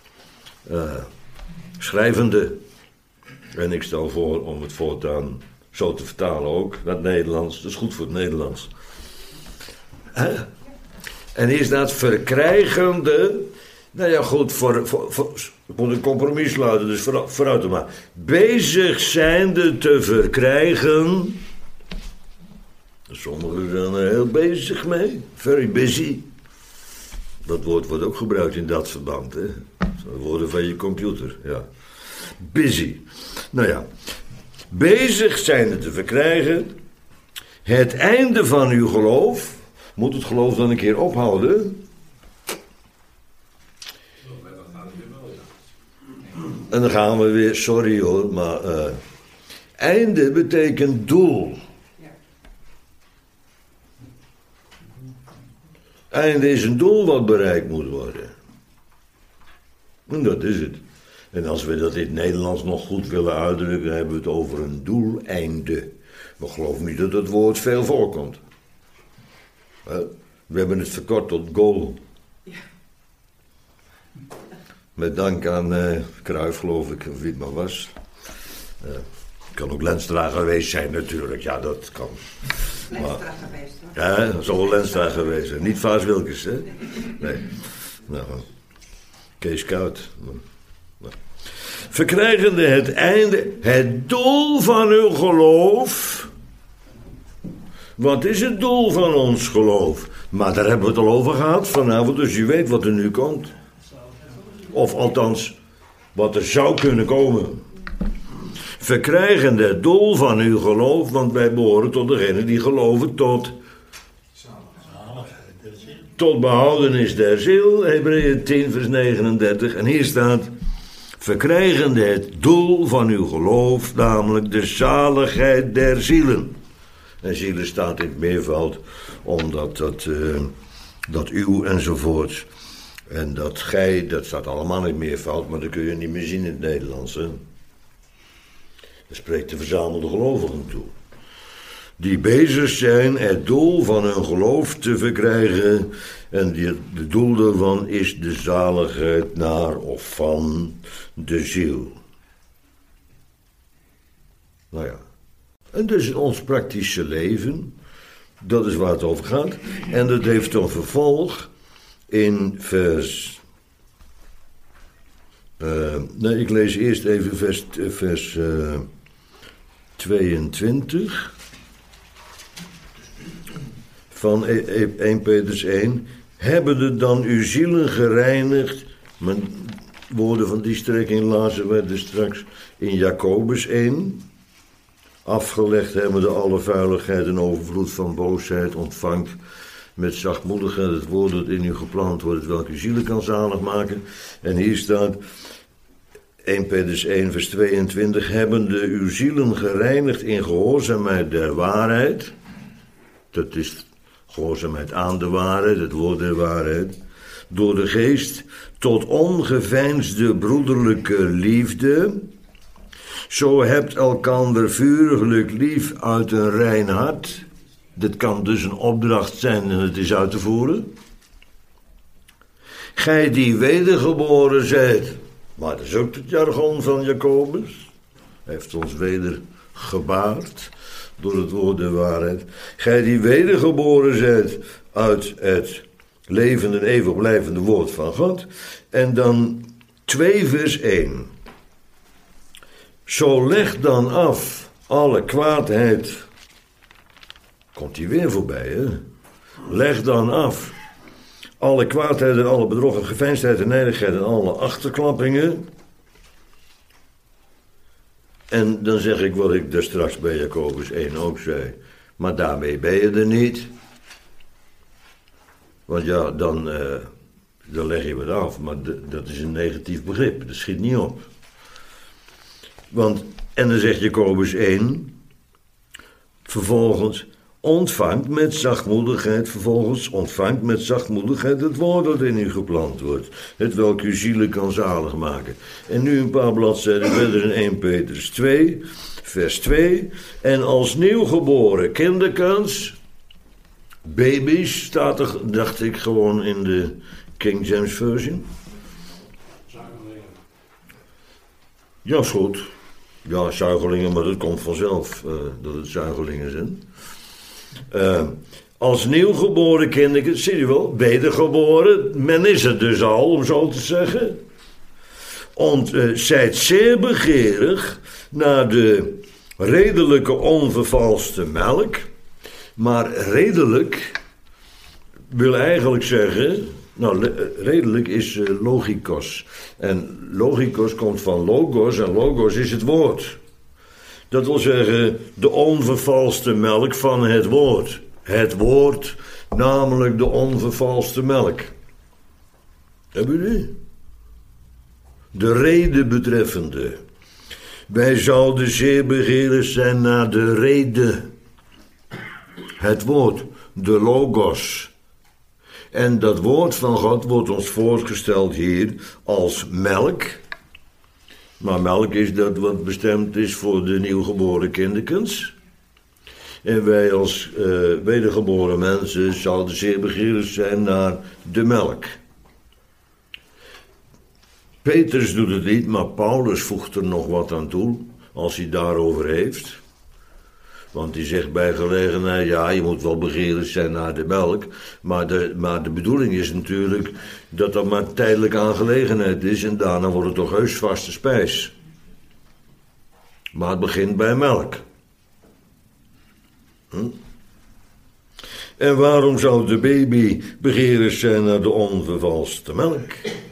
Schrijvende. En ik stel voor om het voortaan zo te vertalen ook. Naar het Nederlands. Dat is goed voor het Nederlands. En hier staat verkrijgende. Nou ja, goed, ik moet een compromis sluiten, dus vooruit maar. Bezig zijnde te verkrijgen. Sommigen zijn er heel bezig mee. Very busy. Dat woord wordt ook gebruikt in dat verband, hè. Dat woorden van je computer, ja. Busy. Nou ja. Bezig zijn het te verkrijgen. Het einde van uw geloof. Moet het geloof dan een keer ophouden? En dan gaan we weer, sorry hoor, maar einde betekent doel. Einde is een doel wat bereikt moet worden. En dat is het. En als we dat in het Nederlands nog goed willen uitdrukken, hebben we het over een doeleinde. We geloven niet dat het woord veel voorkomt. We hebben het verkort tot goal. Ja. Met dank aan Cruijff, geloof ik, of wie het maar was. Kan ook Lenstra geweest zijn natuurlijk, ja dat kan. Lenstra geweest hoor. Ja, dat zal wel Lenstra geweest zijn. Niet Vaas Wilkes, hè? Nee. Nou, Kees Koud. Nou. Verkrijgende het einde, het doel van uw geloof. Wat is het doel van ons geloof? Maar daar hebben we het al over gehad vanavond, dus u weet wat er nu komt. Of althans, wat er zou kunnen komen. Verkrijgende het doel van uw geloof, want wij behoren tot degenen die geloven tot behoudenis der ziel, Hebreeën 10 vers 39. En hier staat, verkrijgende het doel van uw geloof, namelijk de zaligheid der zielen. En zielen staat in het meervoud, omdat dat uw enzovoort. En dat gij, dat staat allemaal in het meervoud, maar dat kun je niet meer zien in het Nederlands. Hè? Dat spreekt de verzamelde gelovigen toe. Die bezig zijn het doel van hun geloof te verkrijgen. En de doel daarvan is de zaligheid naar of van de ziel. Nou ja. En dus in ons praktische leven, dat is waar het over gaat. En dat heeft een vervolg in vers... ik lees eerst even vers 22 van 1 Petrus 1. Hebbende dan uw zielen gereinigd, mijn woorden van die strekking lazen wij dus straks in Jacobus 1... afgelegd hebbende alle vuiligheid en overvloed van boosheid, ontvangt met zachtmoedigheid het woord dat in u geplant wordt, welk uw zielen kan zalig maken. En hier staat 1 Petrus 1 vers 22, hebbende uw zielen gereinigd in gehoorzaamheid der waarheid. Dat is gehoorzaamheid aan de waarheid, het woord der waarheid. Door de geest tot ongeveinsde broederlijke liefde. Zo hebt elkander vuriglijk lief uit een rein hart. Dit kan dus een opdracht zijn en het is uit te voeren. Gij die wedergeboren zijt. Maar dat is ook het jargon van Jacobus. Hij heeft ons wedergebaard door het woord der waarheid. Gij die wedergeboren zijt uit het levende en eeuwig blijvende woord van God. En dan 2 vers 1. Zo leg dan af alle kwaadheid. Komt hij weer voorbij, hè? Leg dan af alle kwaadheid en alle bedrog en geveinsdheid en nijdigheid en alle achterklappingen. En dan zeg ik wat ik daar straks bij Jacobus 1 ook zei. Maar daarmee ben je er niet. Want ja, dan leg je wat af. Maar dat is een negatief begrip. Dat schiet niet op. Want, en dan zegt Jacobus 1, vervolgens ontvangt met zachtmoedigheid het woord dat in u geplant wordt, het welk uw zielen kan zalig maken. En nu een paar bladzijden verder in 1 Petrus 2, vers 2, en als nieuwgeboren kinderkens, baby's, staat er, dacht ik gewoon in de King James Version. Ja, is goed. Ja, zuigelingen, maar dat komt vanzelf dat het zuigelingen zijn. Als nieuwgeboren kinderen, zie je wel, wedergeboren, men is het dus al, om zo te zeggen. Zijt zeer begeerig naar de redelijke onvervalste melk, Maar redelijk wil eigenlijk zeggen... Nou, redelijk is logikos. En logikos komt van logos en logos is het woord. Dat wil zeggen de onvervalste melk van het woord. Het woord, namelijk de onvervalste melk. Hebben jullie? De rede betreffende. Wij zouden zeer begeerig zijn naar de rede. Het woord, de logos. En dat woord van God wordt ons voorgesteld hier als melk. Maar melk is dat wat bestemd is voor de nieuwgeboren kinderkens. En wij als wedergeboren mensen zouden zeer begeerig zijn naar de melk. Petrus doet het niet, maar Paulus voegt er nog wat aan toe, als hij daarover heeft. Want die zegt bij gelegenheid, ja, je moet wel begeerig zijn naar de melk. Maar de bedoeling is natuurlijk dat dat maar tijdelijke aangelegenheid is. En daarna wordt het toch heus vaste spijs. Maar het begint bij melk. En waarom zou de baby begeerig zijn naar de onvervalste melk?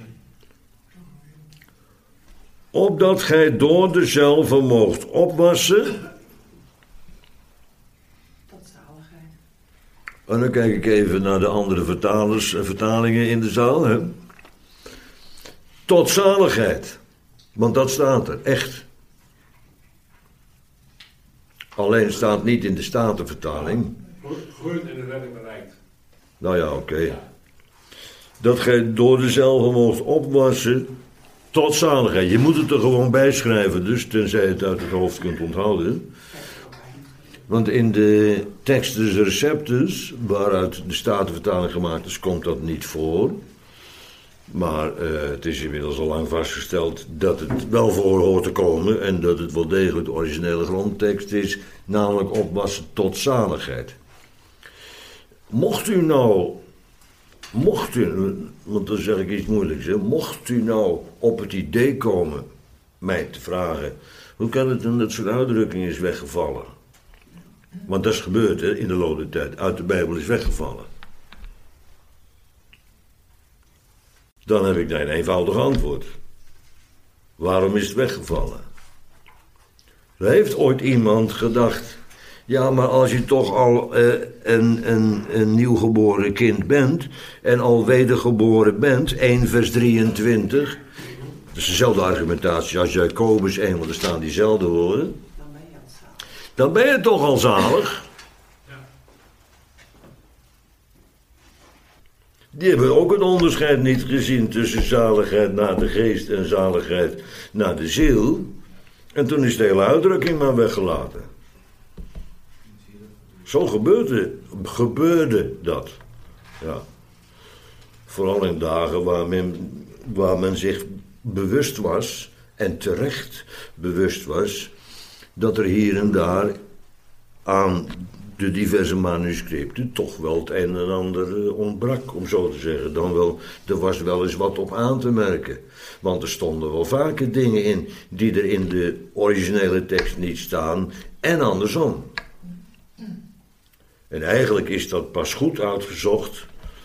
Opdat gij door dezelfde moogt opwassen. Tot zaligheid. En dan kijk ik even naar de andere vertalingen in de zaal. Hè? Tot zaligheid. Want dat staat er, echt. Alleen staat niet in de Statenvertaling. Groeit en de redding bereikt. Nou ja, oké. Dat gij door dezelfde moogt opwassen tot zaligheid. Je moet het er gewoon bij schrijven, dus tenzij je het uit het hoofd kunt onthouden. Want in de Textus Receptus, waaruit de Statenvertaling gemaakt is, komt dat niet voor. Maar het is inmiddels al lang vastgesteld dat het wel voor hoort te komen en dat het wel degelijk de originele grondtekst is, namelijk opwassen tot zaligheid. Mocht u, want dan zeg ik iets moeilijks, hè, mocht u nou op het idee komen mij te vragen, hoe kan het dan dat zo'n uitdrukking is weggevallen? Want dat is gebeurd, hè, in de loop der tijd, uit de Bijbel is weggevallen. Dan heb ik daar een eenvoudig antwoord. Waarom is het weggevallen? Er heeft ooit iemand gedacht, ja, maar als je toch al een nieuwgeboren kind bent en al wedergeboren bent, 1 vers 23, dat is dezelfde argumentatie als Jacobus 1, want er staan diezelfde woorden. Dan ben je al zalig. Dan ben je toch al zalig? Die hebben ook het onderscheid niet gezien tussen zaligheid naar de geest en zaligheid naar de ziel. En toen is de hele uitdrukking maar weggelaten. Zo gebeurde dat. Ja. Vooral in dagen waar men zich bewust was, en terecht bewust was, dat er hier en daar aan de diverse manuscripten toch wel het een en ander ontbrak, om zo te zeggen. Dan wel, er was wel eens wat op aan te merken. Want er stonden wel vaker dingen in die er in de originele tekst niet staan, en andersom. En eigenlijk is dat pas goed uitgezocht,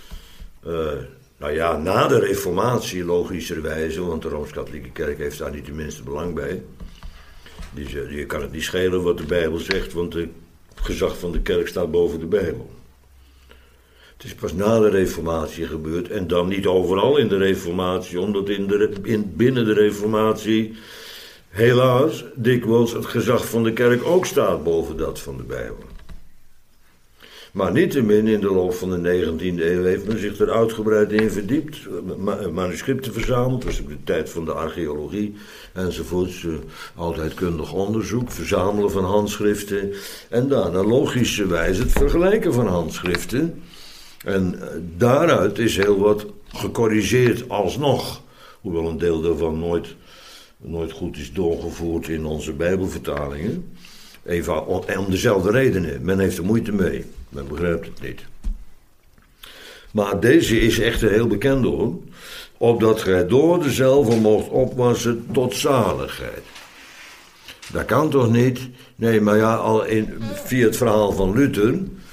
na de Reformatie logischerwijze, want de Rooms-Katholieke Kerk heeft daar niet het minste belang bij. Je kan het niet schelen wat de Bijbel zegt, want het gezag van de kerk staat boven de Bijbel. Het is pas na de Reformatie gebeurd, en dan niet overal in de Reformatie, omdat binnen de Reformatie helaas dikwijls het gezag van de kerk ook staat boven dat van de Bijbel. Maar niettemin, in de loop van de 19e eeuw heeft men zich er uitgebreid in verdiept, manuscripten verzameld, dat was de tijd van de archeologie enzovoorts, altijd kundig onderzoek, verzamelen van handschriften en daarna logischerwijs het vergelijken van handschriften. En daaruit is heel wat gecorrigeerd alsnog, hoewel een deel daarvan nooit goed is doorgevoerd in onze Bijbelvertalingen. Even om dezelfde redenen. Men heeft er moeite mee. Men begrijpt het niet. Maar deze is echt een heel bekende hoor. Opdat gij door dezelfde moogt opwassen tot zaligheid. Dat kan toch niet? Nee, maar ja, via het verhaal van Luther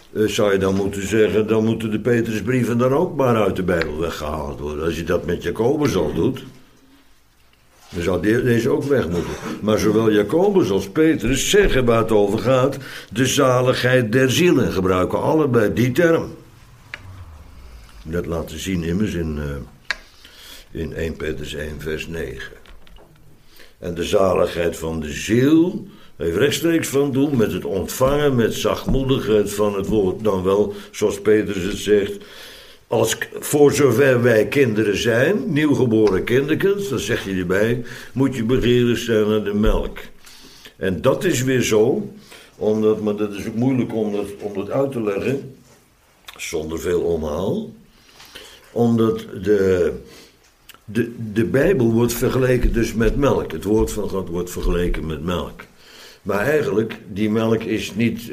zou je dan moeten zeggen, dan moeten de Petrusbrieven dan ook maar uit de Bijbel weggehaald worden. Als je dat met Jacobus al doet, dan zou deze ook weg moeten. Maar zowel Jacobus als Petrus zeggen waar het over gaat, de zaligheid der zielen, gebruiken allebei die term. Dat laten zien immers in 1 Petrus 1 vers 9. En de zaligheid van de ziel heeft rechtstreeks van doen met het ontvangen, met zachtmoedigheid van het woord. Dan wel, zoals Petrus het zegt, voor zover wij kinderen zijn, nieuwgeboren kinderkens, dat zegt hij erbij, moet je begeerig zijn naar de melk. En dat is weer zo, maar dat is ook moeilijk om dat uit te leggen, zonder veel omhaal, omdat de Bijbel wordt vergeleken dus met melk. Het woord van God wordt vergeleken met melk. Maar eigenlijk, die melk is niet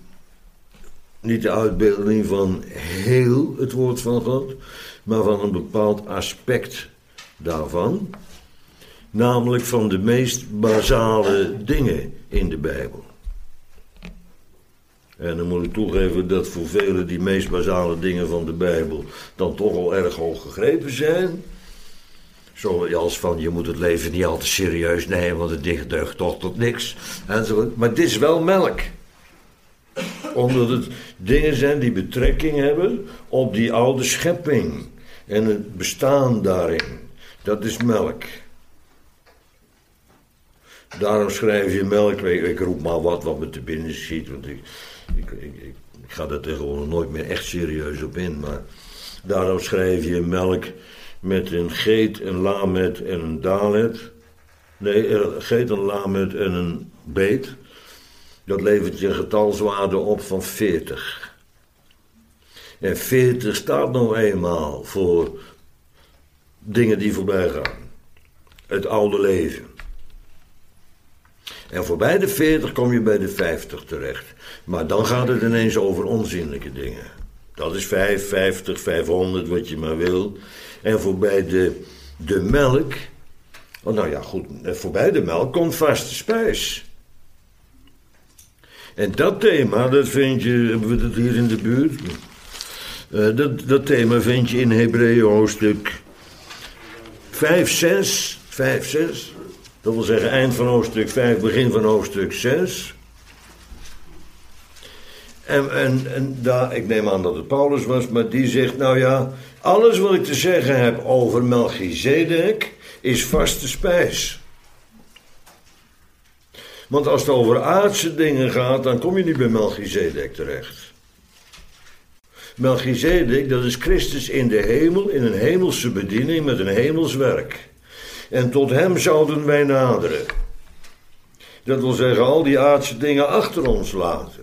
de uitbeelding van heel het woord van God, maar van een bepaald aspect daarvan. Namelijk van de meest basale dingen in de Bijbel. En dan moet ik toegeven dat voor velen die meest basale dingen van de Bijbel dan toch al erg hoog gegrepen zijn. Zoals van, je moet het leven niet al te serieus nemen, want het deugt toch tot niks. Maar dit is wel melk. Omdat het dingen zijn die betrekking hebben op die oude schepping. En het bestaan daarin. Dat is melk. Daarom schrijf je melk. Ik roep maar wat me te binnen schiet. Want ik ga daar tegenwoordig nooit meer echt serieus op in. Maar daarom schrijf je melk met een geet, een lamet en een dalet. Nee, een geet, een lamet en een beet. Dat levert je een getalswaarde op van 40. En 40 staat nou eenmaal voor dingen die voorbij gaan. Het oude leven. En voorbij de 40 kom je bij de 50 terecht. Maar dan gaat het ineens over onzinnelijke dingen. Dat is 5, 50, 500, wat je maar wil. En voorbij de melk. Oh, nou ja, goed. Voorbij de melk komt vaste spijs. En dat thema, dat vind je, hebben we dat hier in de buurt? Dat thema vind je in Hebreeën hoofdstuk 5, 6. Dat wil zeggen eind van hoofdstuk 5, begin van hoofdstuk 6. En daar, ik neem aan dat het Paulus was, maar die zegt, nou ja, alles wat ik te zeggen heb over Melchizedek is vaste spijs. Want als het over aardse dingen gaat, dan kom je niet bij Melchizedek terecht. Melchizedek, dat is Christus in de hemel, in een hemelse bediening met een hemels werk. En tot hem zouden wij naderen. Dat wil zeggen, al die aardse dingen achter ons laten.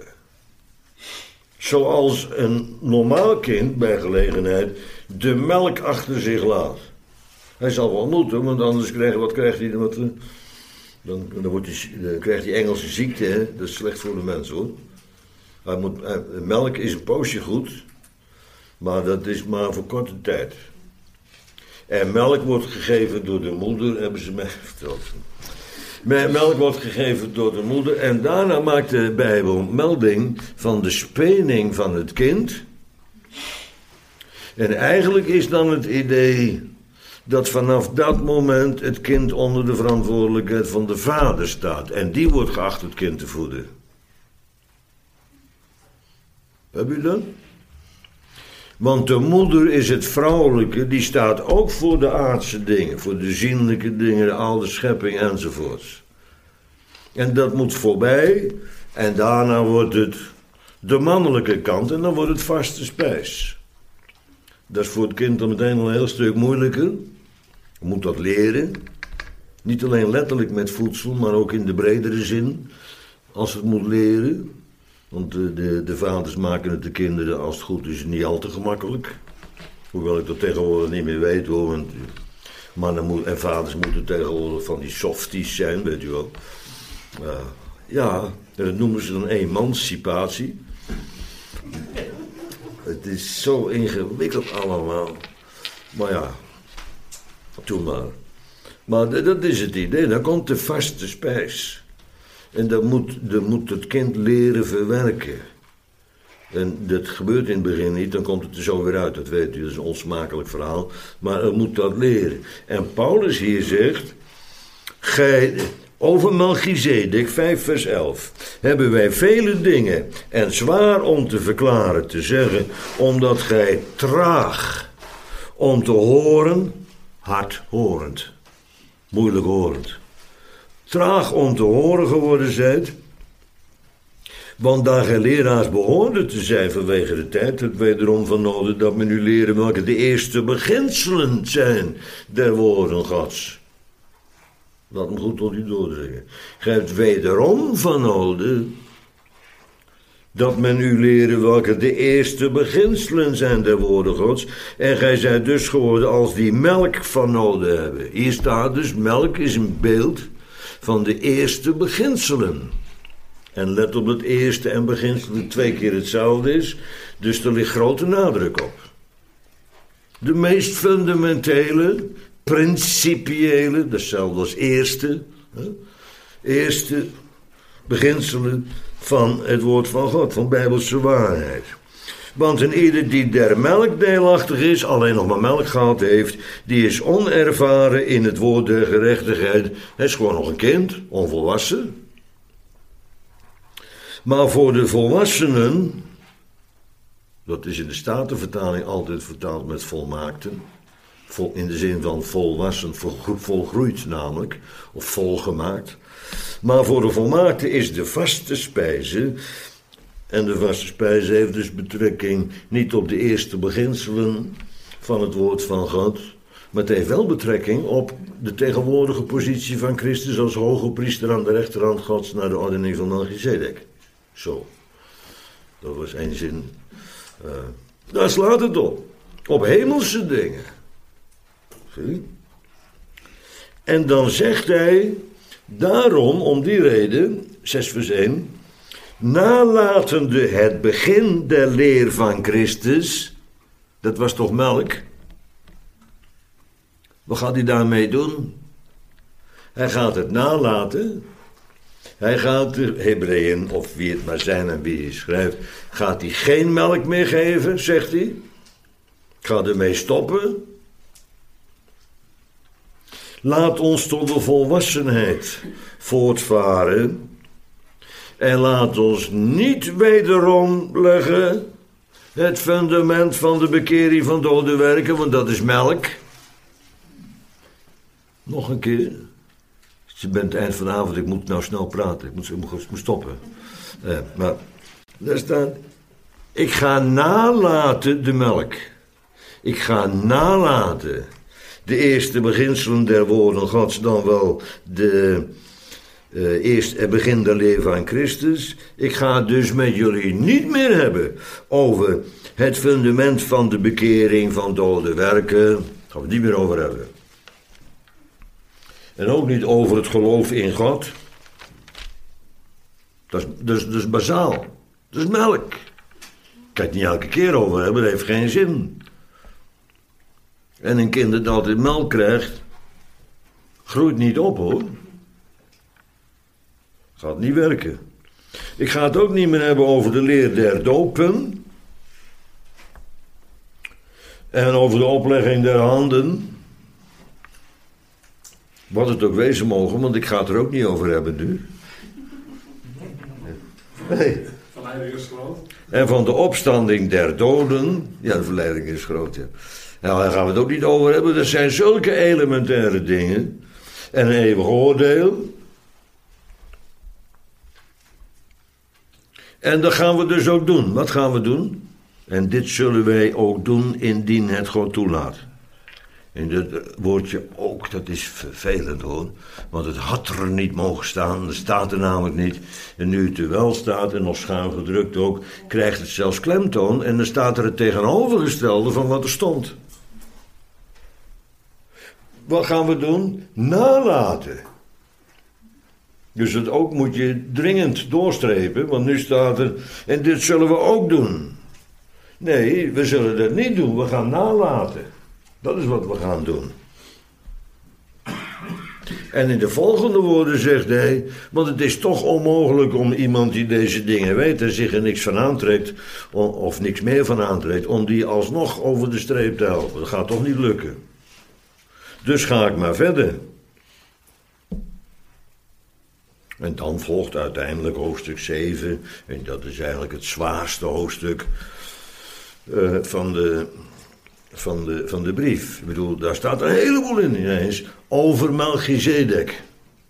Zoals een normaal kind bij gelegenheid de melk achter zich laat. Hij zal wel moeten, want anders krijgt hij? Dan krijgt hij Engelse ziekte, hè? Dat is slecht voor de mens, hoor. Melk is een poosje goed, maar dat is maar voor korte tijd. En melk wordt gegeven door de moeder, hebben ze mij verteld. Melk wordt gegeven door de moeder en daarna maakt de Bijbel melding van de spening van het kind. En eigenlijk is dan het idee dat vanaf dat moment het kind onder de verantwoordelijkheid van de vader staat. En die wordt geacht het kind te voeden. Heb je dat? Want de moeder is het vrouwelijke, die staat ook voor de aardse dingen, voor de zienlijke dingen, de oude schepping enzovoorts. En dat moet voorbij en daarna wordt het de mannelijke kant en dan wordt het vaste spijs. Dat is voor het kind dan meteen al een heel stuk moeilijker. Je moet dat leren. Niet alleen letterlijk met voedsel, maar ook in de bredere zin. Als het moet leren. Want de vaders maken het de kinderen, als het goed is, niet al te gemakkelijk. Hoewel ik dat tegenwoordig niet meer weet, hoor. Want mannen en vaders moeten tegenwoordig van die softies zijn, weet u wel. Ja, dat noemen ze dan emancipatie. Het is zo ingewikkeld allemaal. Maar ja, doe maar. Maar dat is het idee, dan komt de vaste spijs. En dat moet het kind leren verwerken. En dat gebeurt in het begin niet, dan komt het er zo weer uit. Dat weet u, dat is een onsmakelijk verhaal. Maar u moet dat leren. En Paulus hier zegt, over Melchizedek, 5 vers 11, hebben wij vele dingen en zwaar om te verklaren te zeggen, omdat gij traag om te horen, hardhorend, moeilijk horend, traag om te horen geworden zijt, want daar gij leraars behoorde te zijn vanwege de tijd, het wederom van nodig dat men u leren welke de eerste beginselen zijn der woorden Gods. Laat hem goed tot u doordringen. Gij hebt wederom van nodig dat men u leren welke de eerste beginselen zijn der woorden Gods. En gij zijt dus geworden als die melk van nodig hebben. Hier staat dus, melk is een beeld van de eerste beginselen. En let op dat eerste en beginselen 2 keer hetzelfde is. Dus er ligt grote nadruk op. De meest fundamentele, principiële, hetzelfde als eerste. Eerste beginselen van het woord van God, van bijbelse waarheid. Want een ieder die der melk deelachtig is, alleen nog maar melk gehad heeft, die is onervaren in het woord der gerechtigheid. Hij is gewoon nog een kind, onvolwassen. Maar voor de volwassenen, dat is in de Statenvertaling altijd vertaald met volmaakten, in de zin van volwassen, volgroeid namelijk, of volgemaakt. Maar voor de volmaakte is de vaste spijze, en de vaste spijze heeft dus betrekking niet op de eerste beginselen van het woord van God, maar het heeft wel betrekking op de tegenwoordige positie van Christus als hoge priester aan de rechterhand Gods naar de ordening van Melchizedek. Zo. Dat was één zin. Daar slaat het op. Op hemelse dingen. Zie? En dan zegt hij, daarom, om die reden, 6 vers 1, nalatende het begin der leer van Christus, dat was toch melk? Wat gaat hij daarmee doen? Hij gaat het nalaten. Hij gaat de Hebreeën, of wie het maar zijn en wie hij schrijft, gaat hij geen melk meer geven, zegt hij. Ga ermee stoppen. Laat ons tot de volwassenheid voortvaren. En laat ons niet wederom leggen het fundament van de bekering van dode werken, want dat is melk. Nog een keer. Je bent het eind van de avond, ik moet nou snel praten. Ik moet stoppen. Maar daar staat, ik ga nalaten de melk. Ik ga nalaten de eerste beginselen der woorden Gods, dan wel het begin der leer van Christus. Ik ga het dus met jullie niet meer hebben over het fundament van de bekering van dode werken. Daar gaan we het niet meer over hebben. En ook niet over het geloof in God. Dat is bazaal. Dat is melk. Ik kan het niet elke keer over hebben, dat heeft geen zin. En een kind dat altijd melk krijgt, groeit niet op hoor. Gaat niet werken. Ik ga het ook niet meer hebben over de leer der dopen. En over de oplegging der handen. Wat het ook wezen mogen, want ik ga het er ook niet over hebben nu. Nee. Verleiding is groot. En van de opstanding der doden. Ja, de verleiding is groot, ja. Nou, daar gaan we het ook niet over hebben. Dat zijn zulke elementaire dingen. En een eeuwig oordeel. En dat gaan we dus ook doen. Wat gaan we doen? En dit zullen wij ook doen indien het God toelaat. En dat woordje ook, dat is vervelend hoor. Want het had er niet mogen staan, dat staat er namelijk niet. En nu het er wel staat, en nog schuin gedrukt ook, krijgt het zelfs klemtoon. En dan staat er het tegenovergestelde van wat er stond. Wat gaan we doen? Nalaten. Dus dat ook moet je dringend doorstrepen, want nu staat er, en dit zullen we ook doen. Nee, we zullen dat niet doen, we gaan nalaten. Dat is wat we gaan doen. En in de volgende woorden zegt hij, want het is toch onmogelijk om iemand die deze dingen weet en zich er niks van aantrekt, of niks meer van aantrekt, om die alsnog over de streep te helpen. Dat gaat toch niet lukken. Dus ga ik maar verder. En dan volgt uiteindelijk hoofdstuk 7, en dat is eigenlijk het zwaarste hoofdstuk van de brief. Ik bedoel, daar staat een heleboel in ineens over Melchizedek.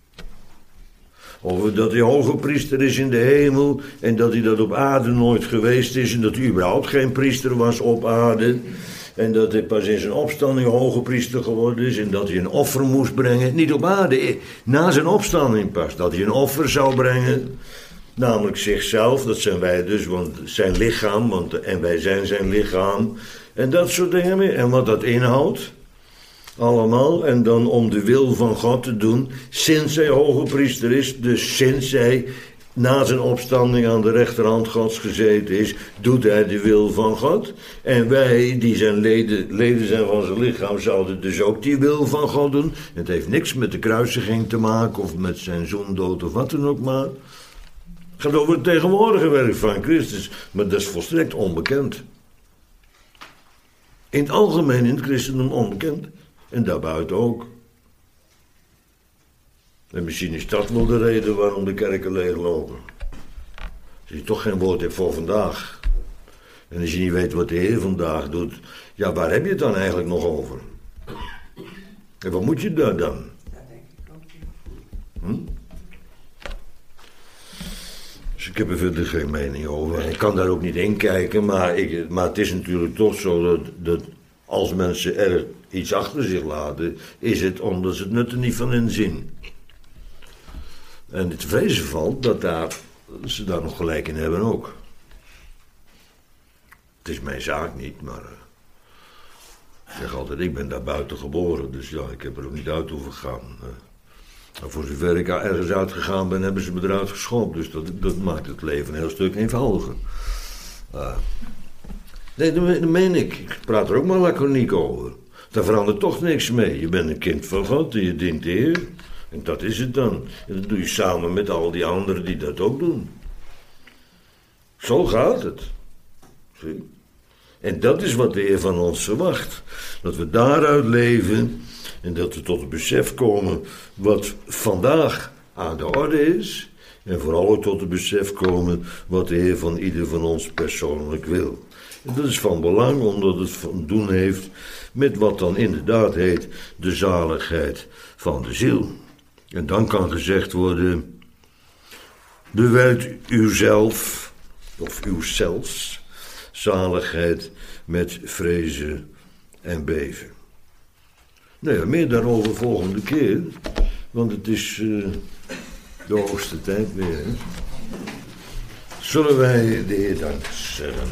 Over dat hij hoge priester is in de hemel en dat hij dat op aarde nooit geweest is en dat hij überhaupt geen priester was op aarde. En dat hij pas in zijn opstanding hoge priester geworden is en dat hij een offer moest brengen. Niet op aarde, na zijn opstanding pas. Dat hij een offer zou brengen, namelijk zichzelf, dat zijn wij dus, want zijn lichaam, en wij zijn zijn lichaam. En dat soort dingen meer. En wat dat inhoudt, allemaal. En dan om de wil van God te doen, sinds hij hoge priester is, dus sinds hij na zijn opstanding aan de rechterhand Gods gezeten is, doet hij de wil van God. En wij, die zijn leden zijn van zijn lichaam, zouden dus ook die wil van God doen. Het heeft niks met de kruisiging te maken, of met zijn zoendood, of wat dan ook maar. Het gaat over het tegenwoordige werk van Christus, maar dat is volstrekt onbekend. In het algemeen in het christendom onbekend. En daarbuiten ook. En misschien is dat wel de reden waarom de kerken leeglopen. Als je toch geen woord hebt voor vandaag. En als je niet weet wat de Heer vandaag doet. Ja, waar heb je het dan eigenlijk nog over? En wat moet je daar dan? Dat denk ik ook niet. Dus ik heb er verder geen mening over. Ik kan daar ook niet in kijken. Maar het is natuurlijk toch zo dat als mensen er iets achter zich laten, is het omdat ze het nut er niet van inzien. En het vrezen valt dat ze daar nog gelijk in hebben ook. Het is mijn zaak niet, maar ik zeg altijd, ik ben daar buiten geboren, dus ja, ik heb er ook niet uit hoeven gaan. Maar voor zover ik ergens uitgegaan ben, hebben ze me eruit geschopt, dus dat maakt het leven een heel stuk eenvoudiger. Nee, dat meen ik. Ik praat er ook maar laconiek over. Daar verandert toch niks mee. Je bent een kind van God en je dient de Heer. En dat is het dan. En dat doe je samen met al die anderen die dat ook doen. Zo gaat het. Zie? En dat is wat de Heer van ons verwacht. Dat we daaruit leven en dat we tot het besef komen wat vandaag aan de orde is. En vooral ook tot het besef komen wat de Heer van ieder van ons persoonlijk wil. En dat is van belang omdat het van doen heeft met wat dan inderdaad heet de zaligheid van de ziel. En dan kan gezegd worden, bewerkt uzelf, of uwzelfs, zaligheid met vrezen en beven. Nou ja, meer daarover volgende keer, want het is de hoogste tijd weer. Hè? Zullen wij de Heer dank zeggen.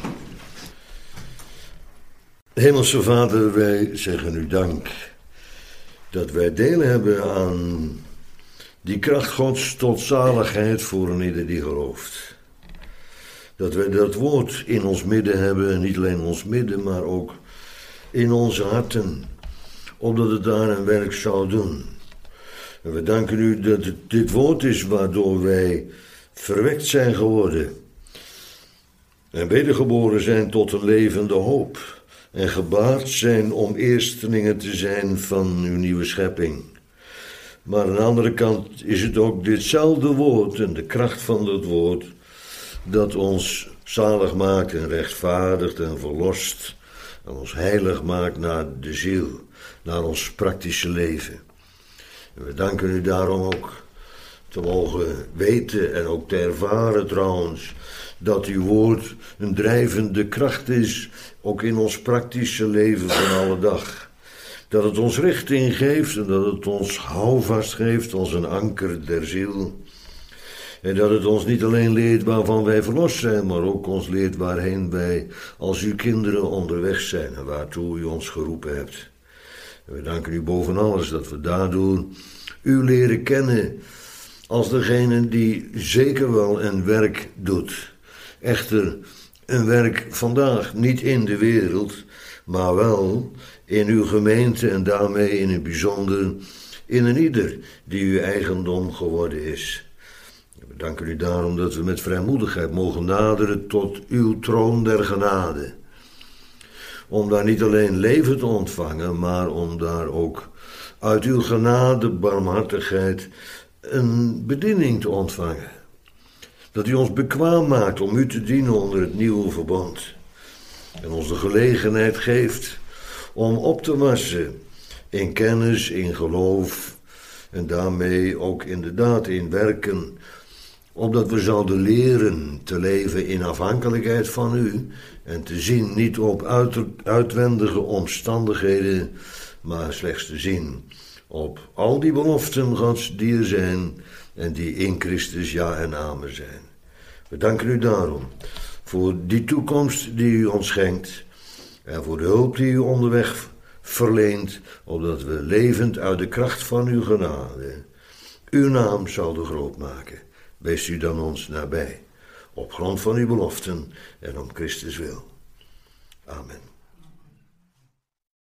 Hemelse Vader, wij zeggen u dank dat wij deel hebben aan die kracht Gods tot zaligheid voor een ieder die gelooft. Dat wij dat woord in ons midden hebben, en niet alleen in ons midden, maar ook in onze harten, opdat het daar een werk zou doen. En we danken u dat het dit woord is waardoor wij verwekt zijn geworden en wedergeboren zijn tot een levende hoop. En gebaard zijn om eerstelingen te zijn van uw nieuwe schepping. Maar aan de andere kant is het ook ditzelfde woord en de kracht van dat woord dat ons zalig maakt en rechtvaardigt en verlost en ons heilig maakt naar de ziel, naar ons praktische leven. En we danken u daarom ook te mogen weten en ook te ervaren trouwens dat uw woord een drijvende kracht is, ook in ons praktische leven van alle dag. Dat het ons richting geeft en dat het ons houvast geeft als een anker der ziel. En dat het ons niet alleen leert waarvan wij verlost zijn, maar ook ons leert waarheen wij als uw kinderen onderweg zijn en waartoe u ons geroepen hebt. En we danken u boven alles dat we daardoor u leren kennen als degene die zeker wel een werk doet. Echter, een werk vandaag, niet in de wereld, maar wel in uw gemeente en daarmee in het bijzonder in een ieder die uw eigendom geworden is. We danken u daarom dat we met vrijmoedigheid mogen naderen tot uw troon der genade. Om daar niet alleen leven te ontvangen, maar om daar ook uit uw genade, barmhartigheid, een bediening te ontvangen. Dat u ons bekwaam maakt om u te dienen onder het nieuwe verbond. En ons de gelegenheid geeft om op te wassen in kennis, in geloof en daarmee ook inderdaad in werken, opdat we zouden leren te leven in afhankelijkheid van u en te zien niet op uitwendige omstandigheden, maar slechts te zien op al die beloften Gods die er zijn en die in Christus ja en amen zijn. We danken u daarom voor die toekomst die u ons schenkt en voor de hulp die u onderweg verleent, opdat we levend uit de kracht van uw genade uw naam zouden groot maken. Wees u dan ons nabij, op grond van uw beloften en om Christus wil. Amen.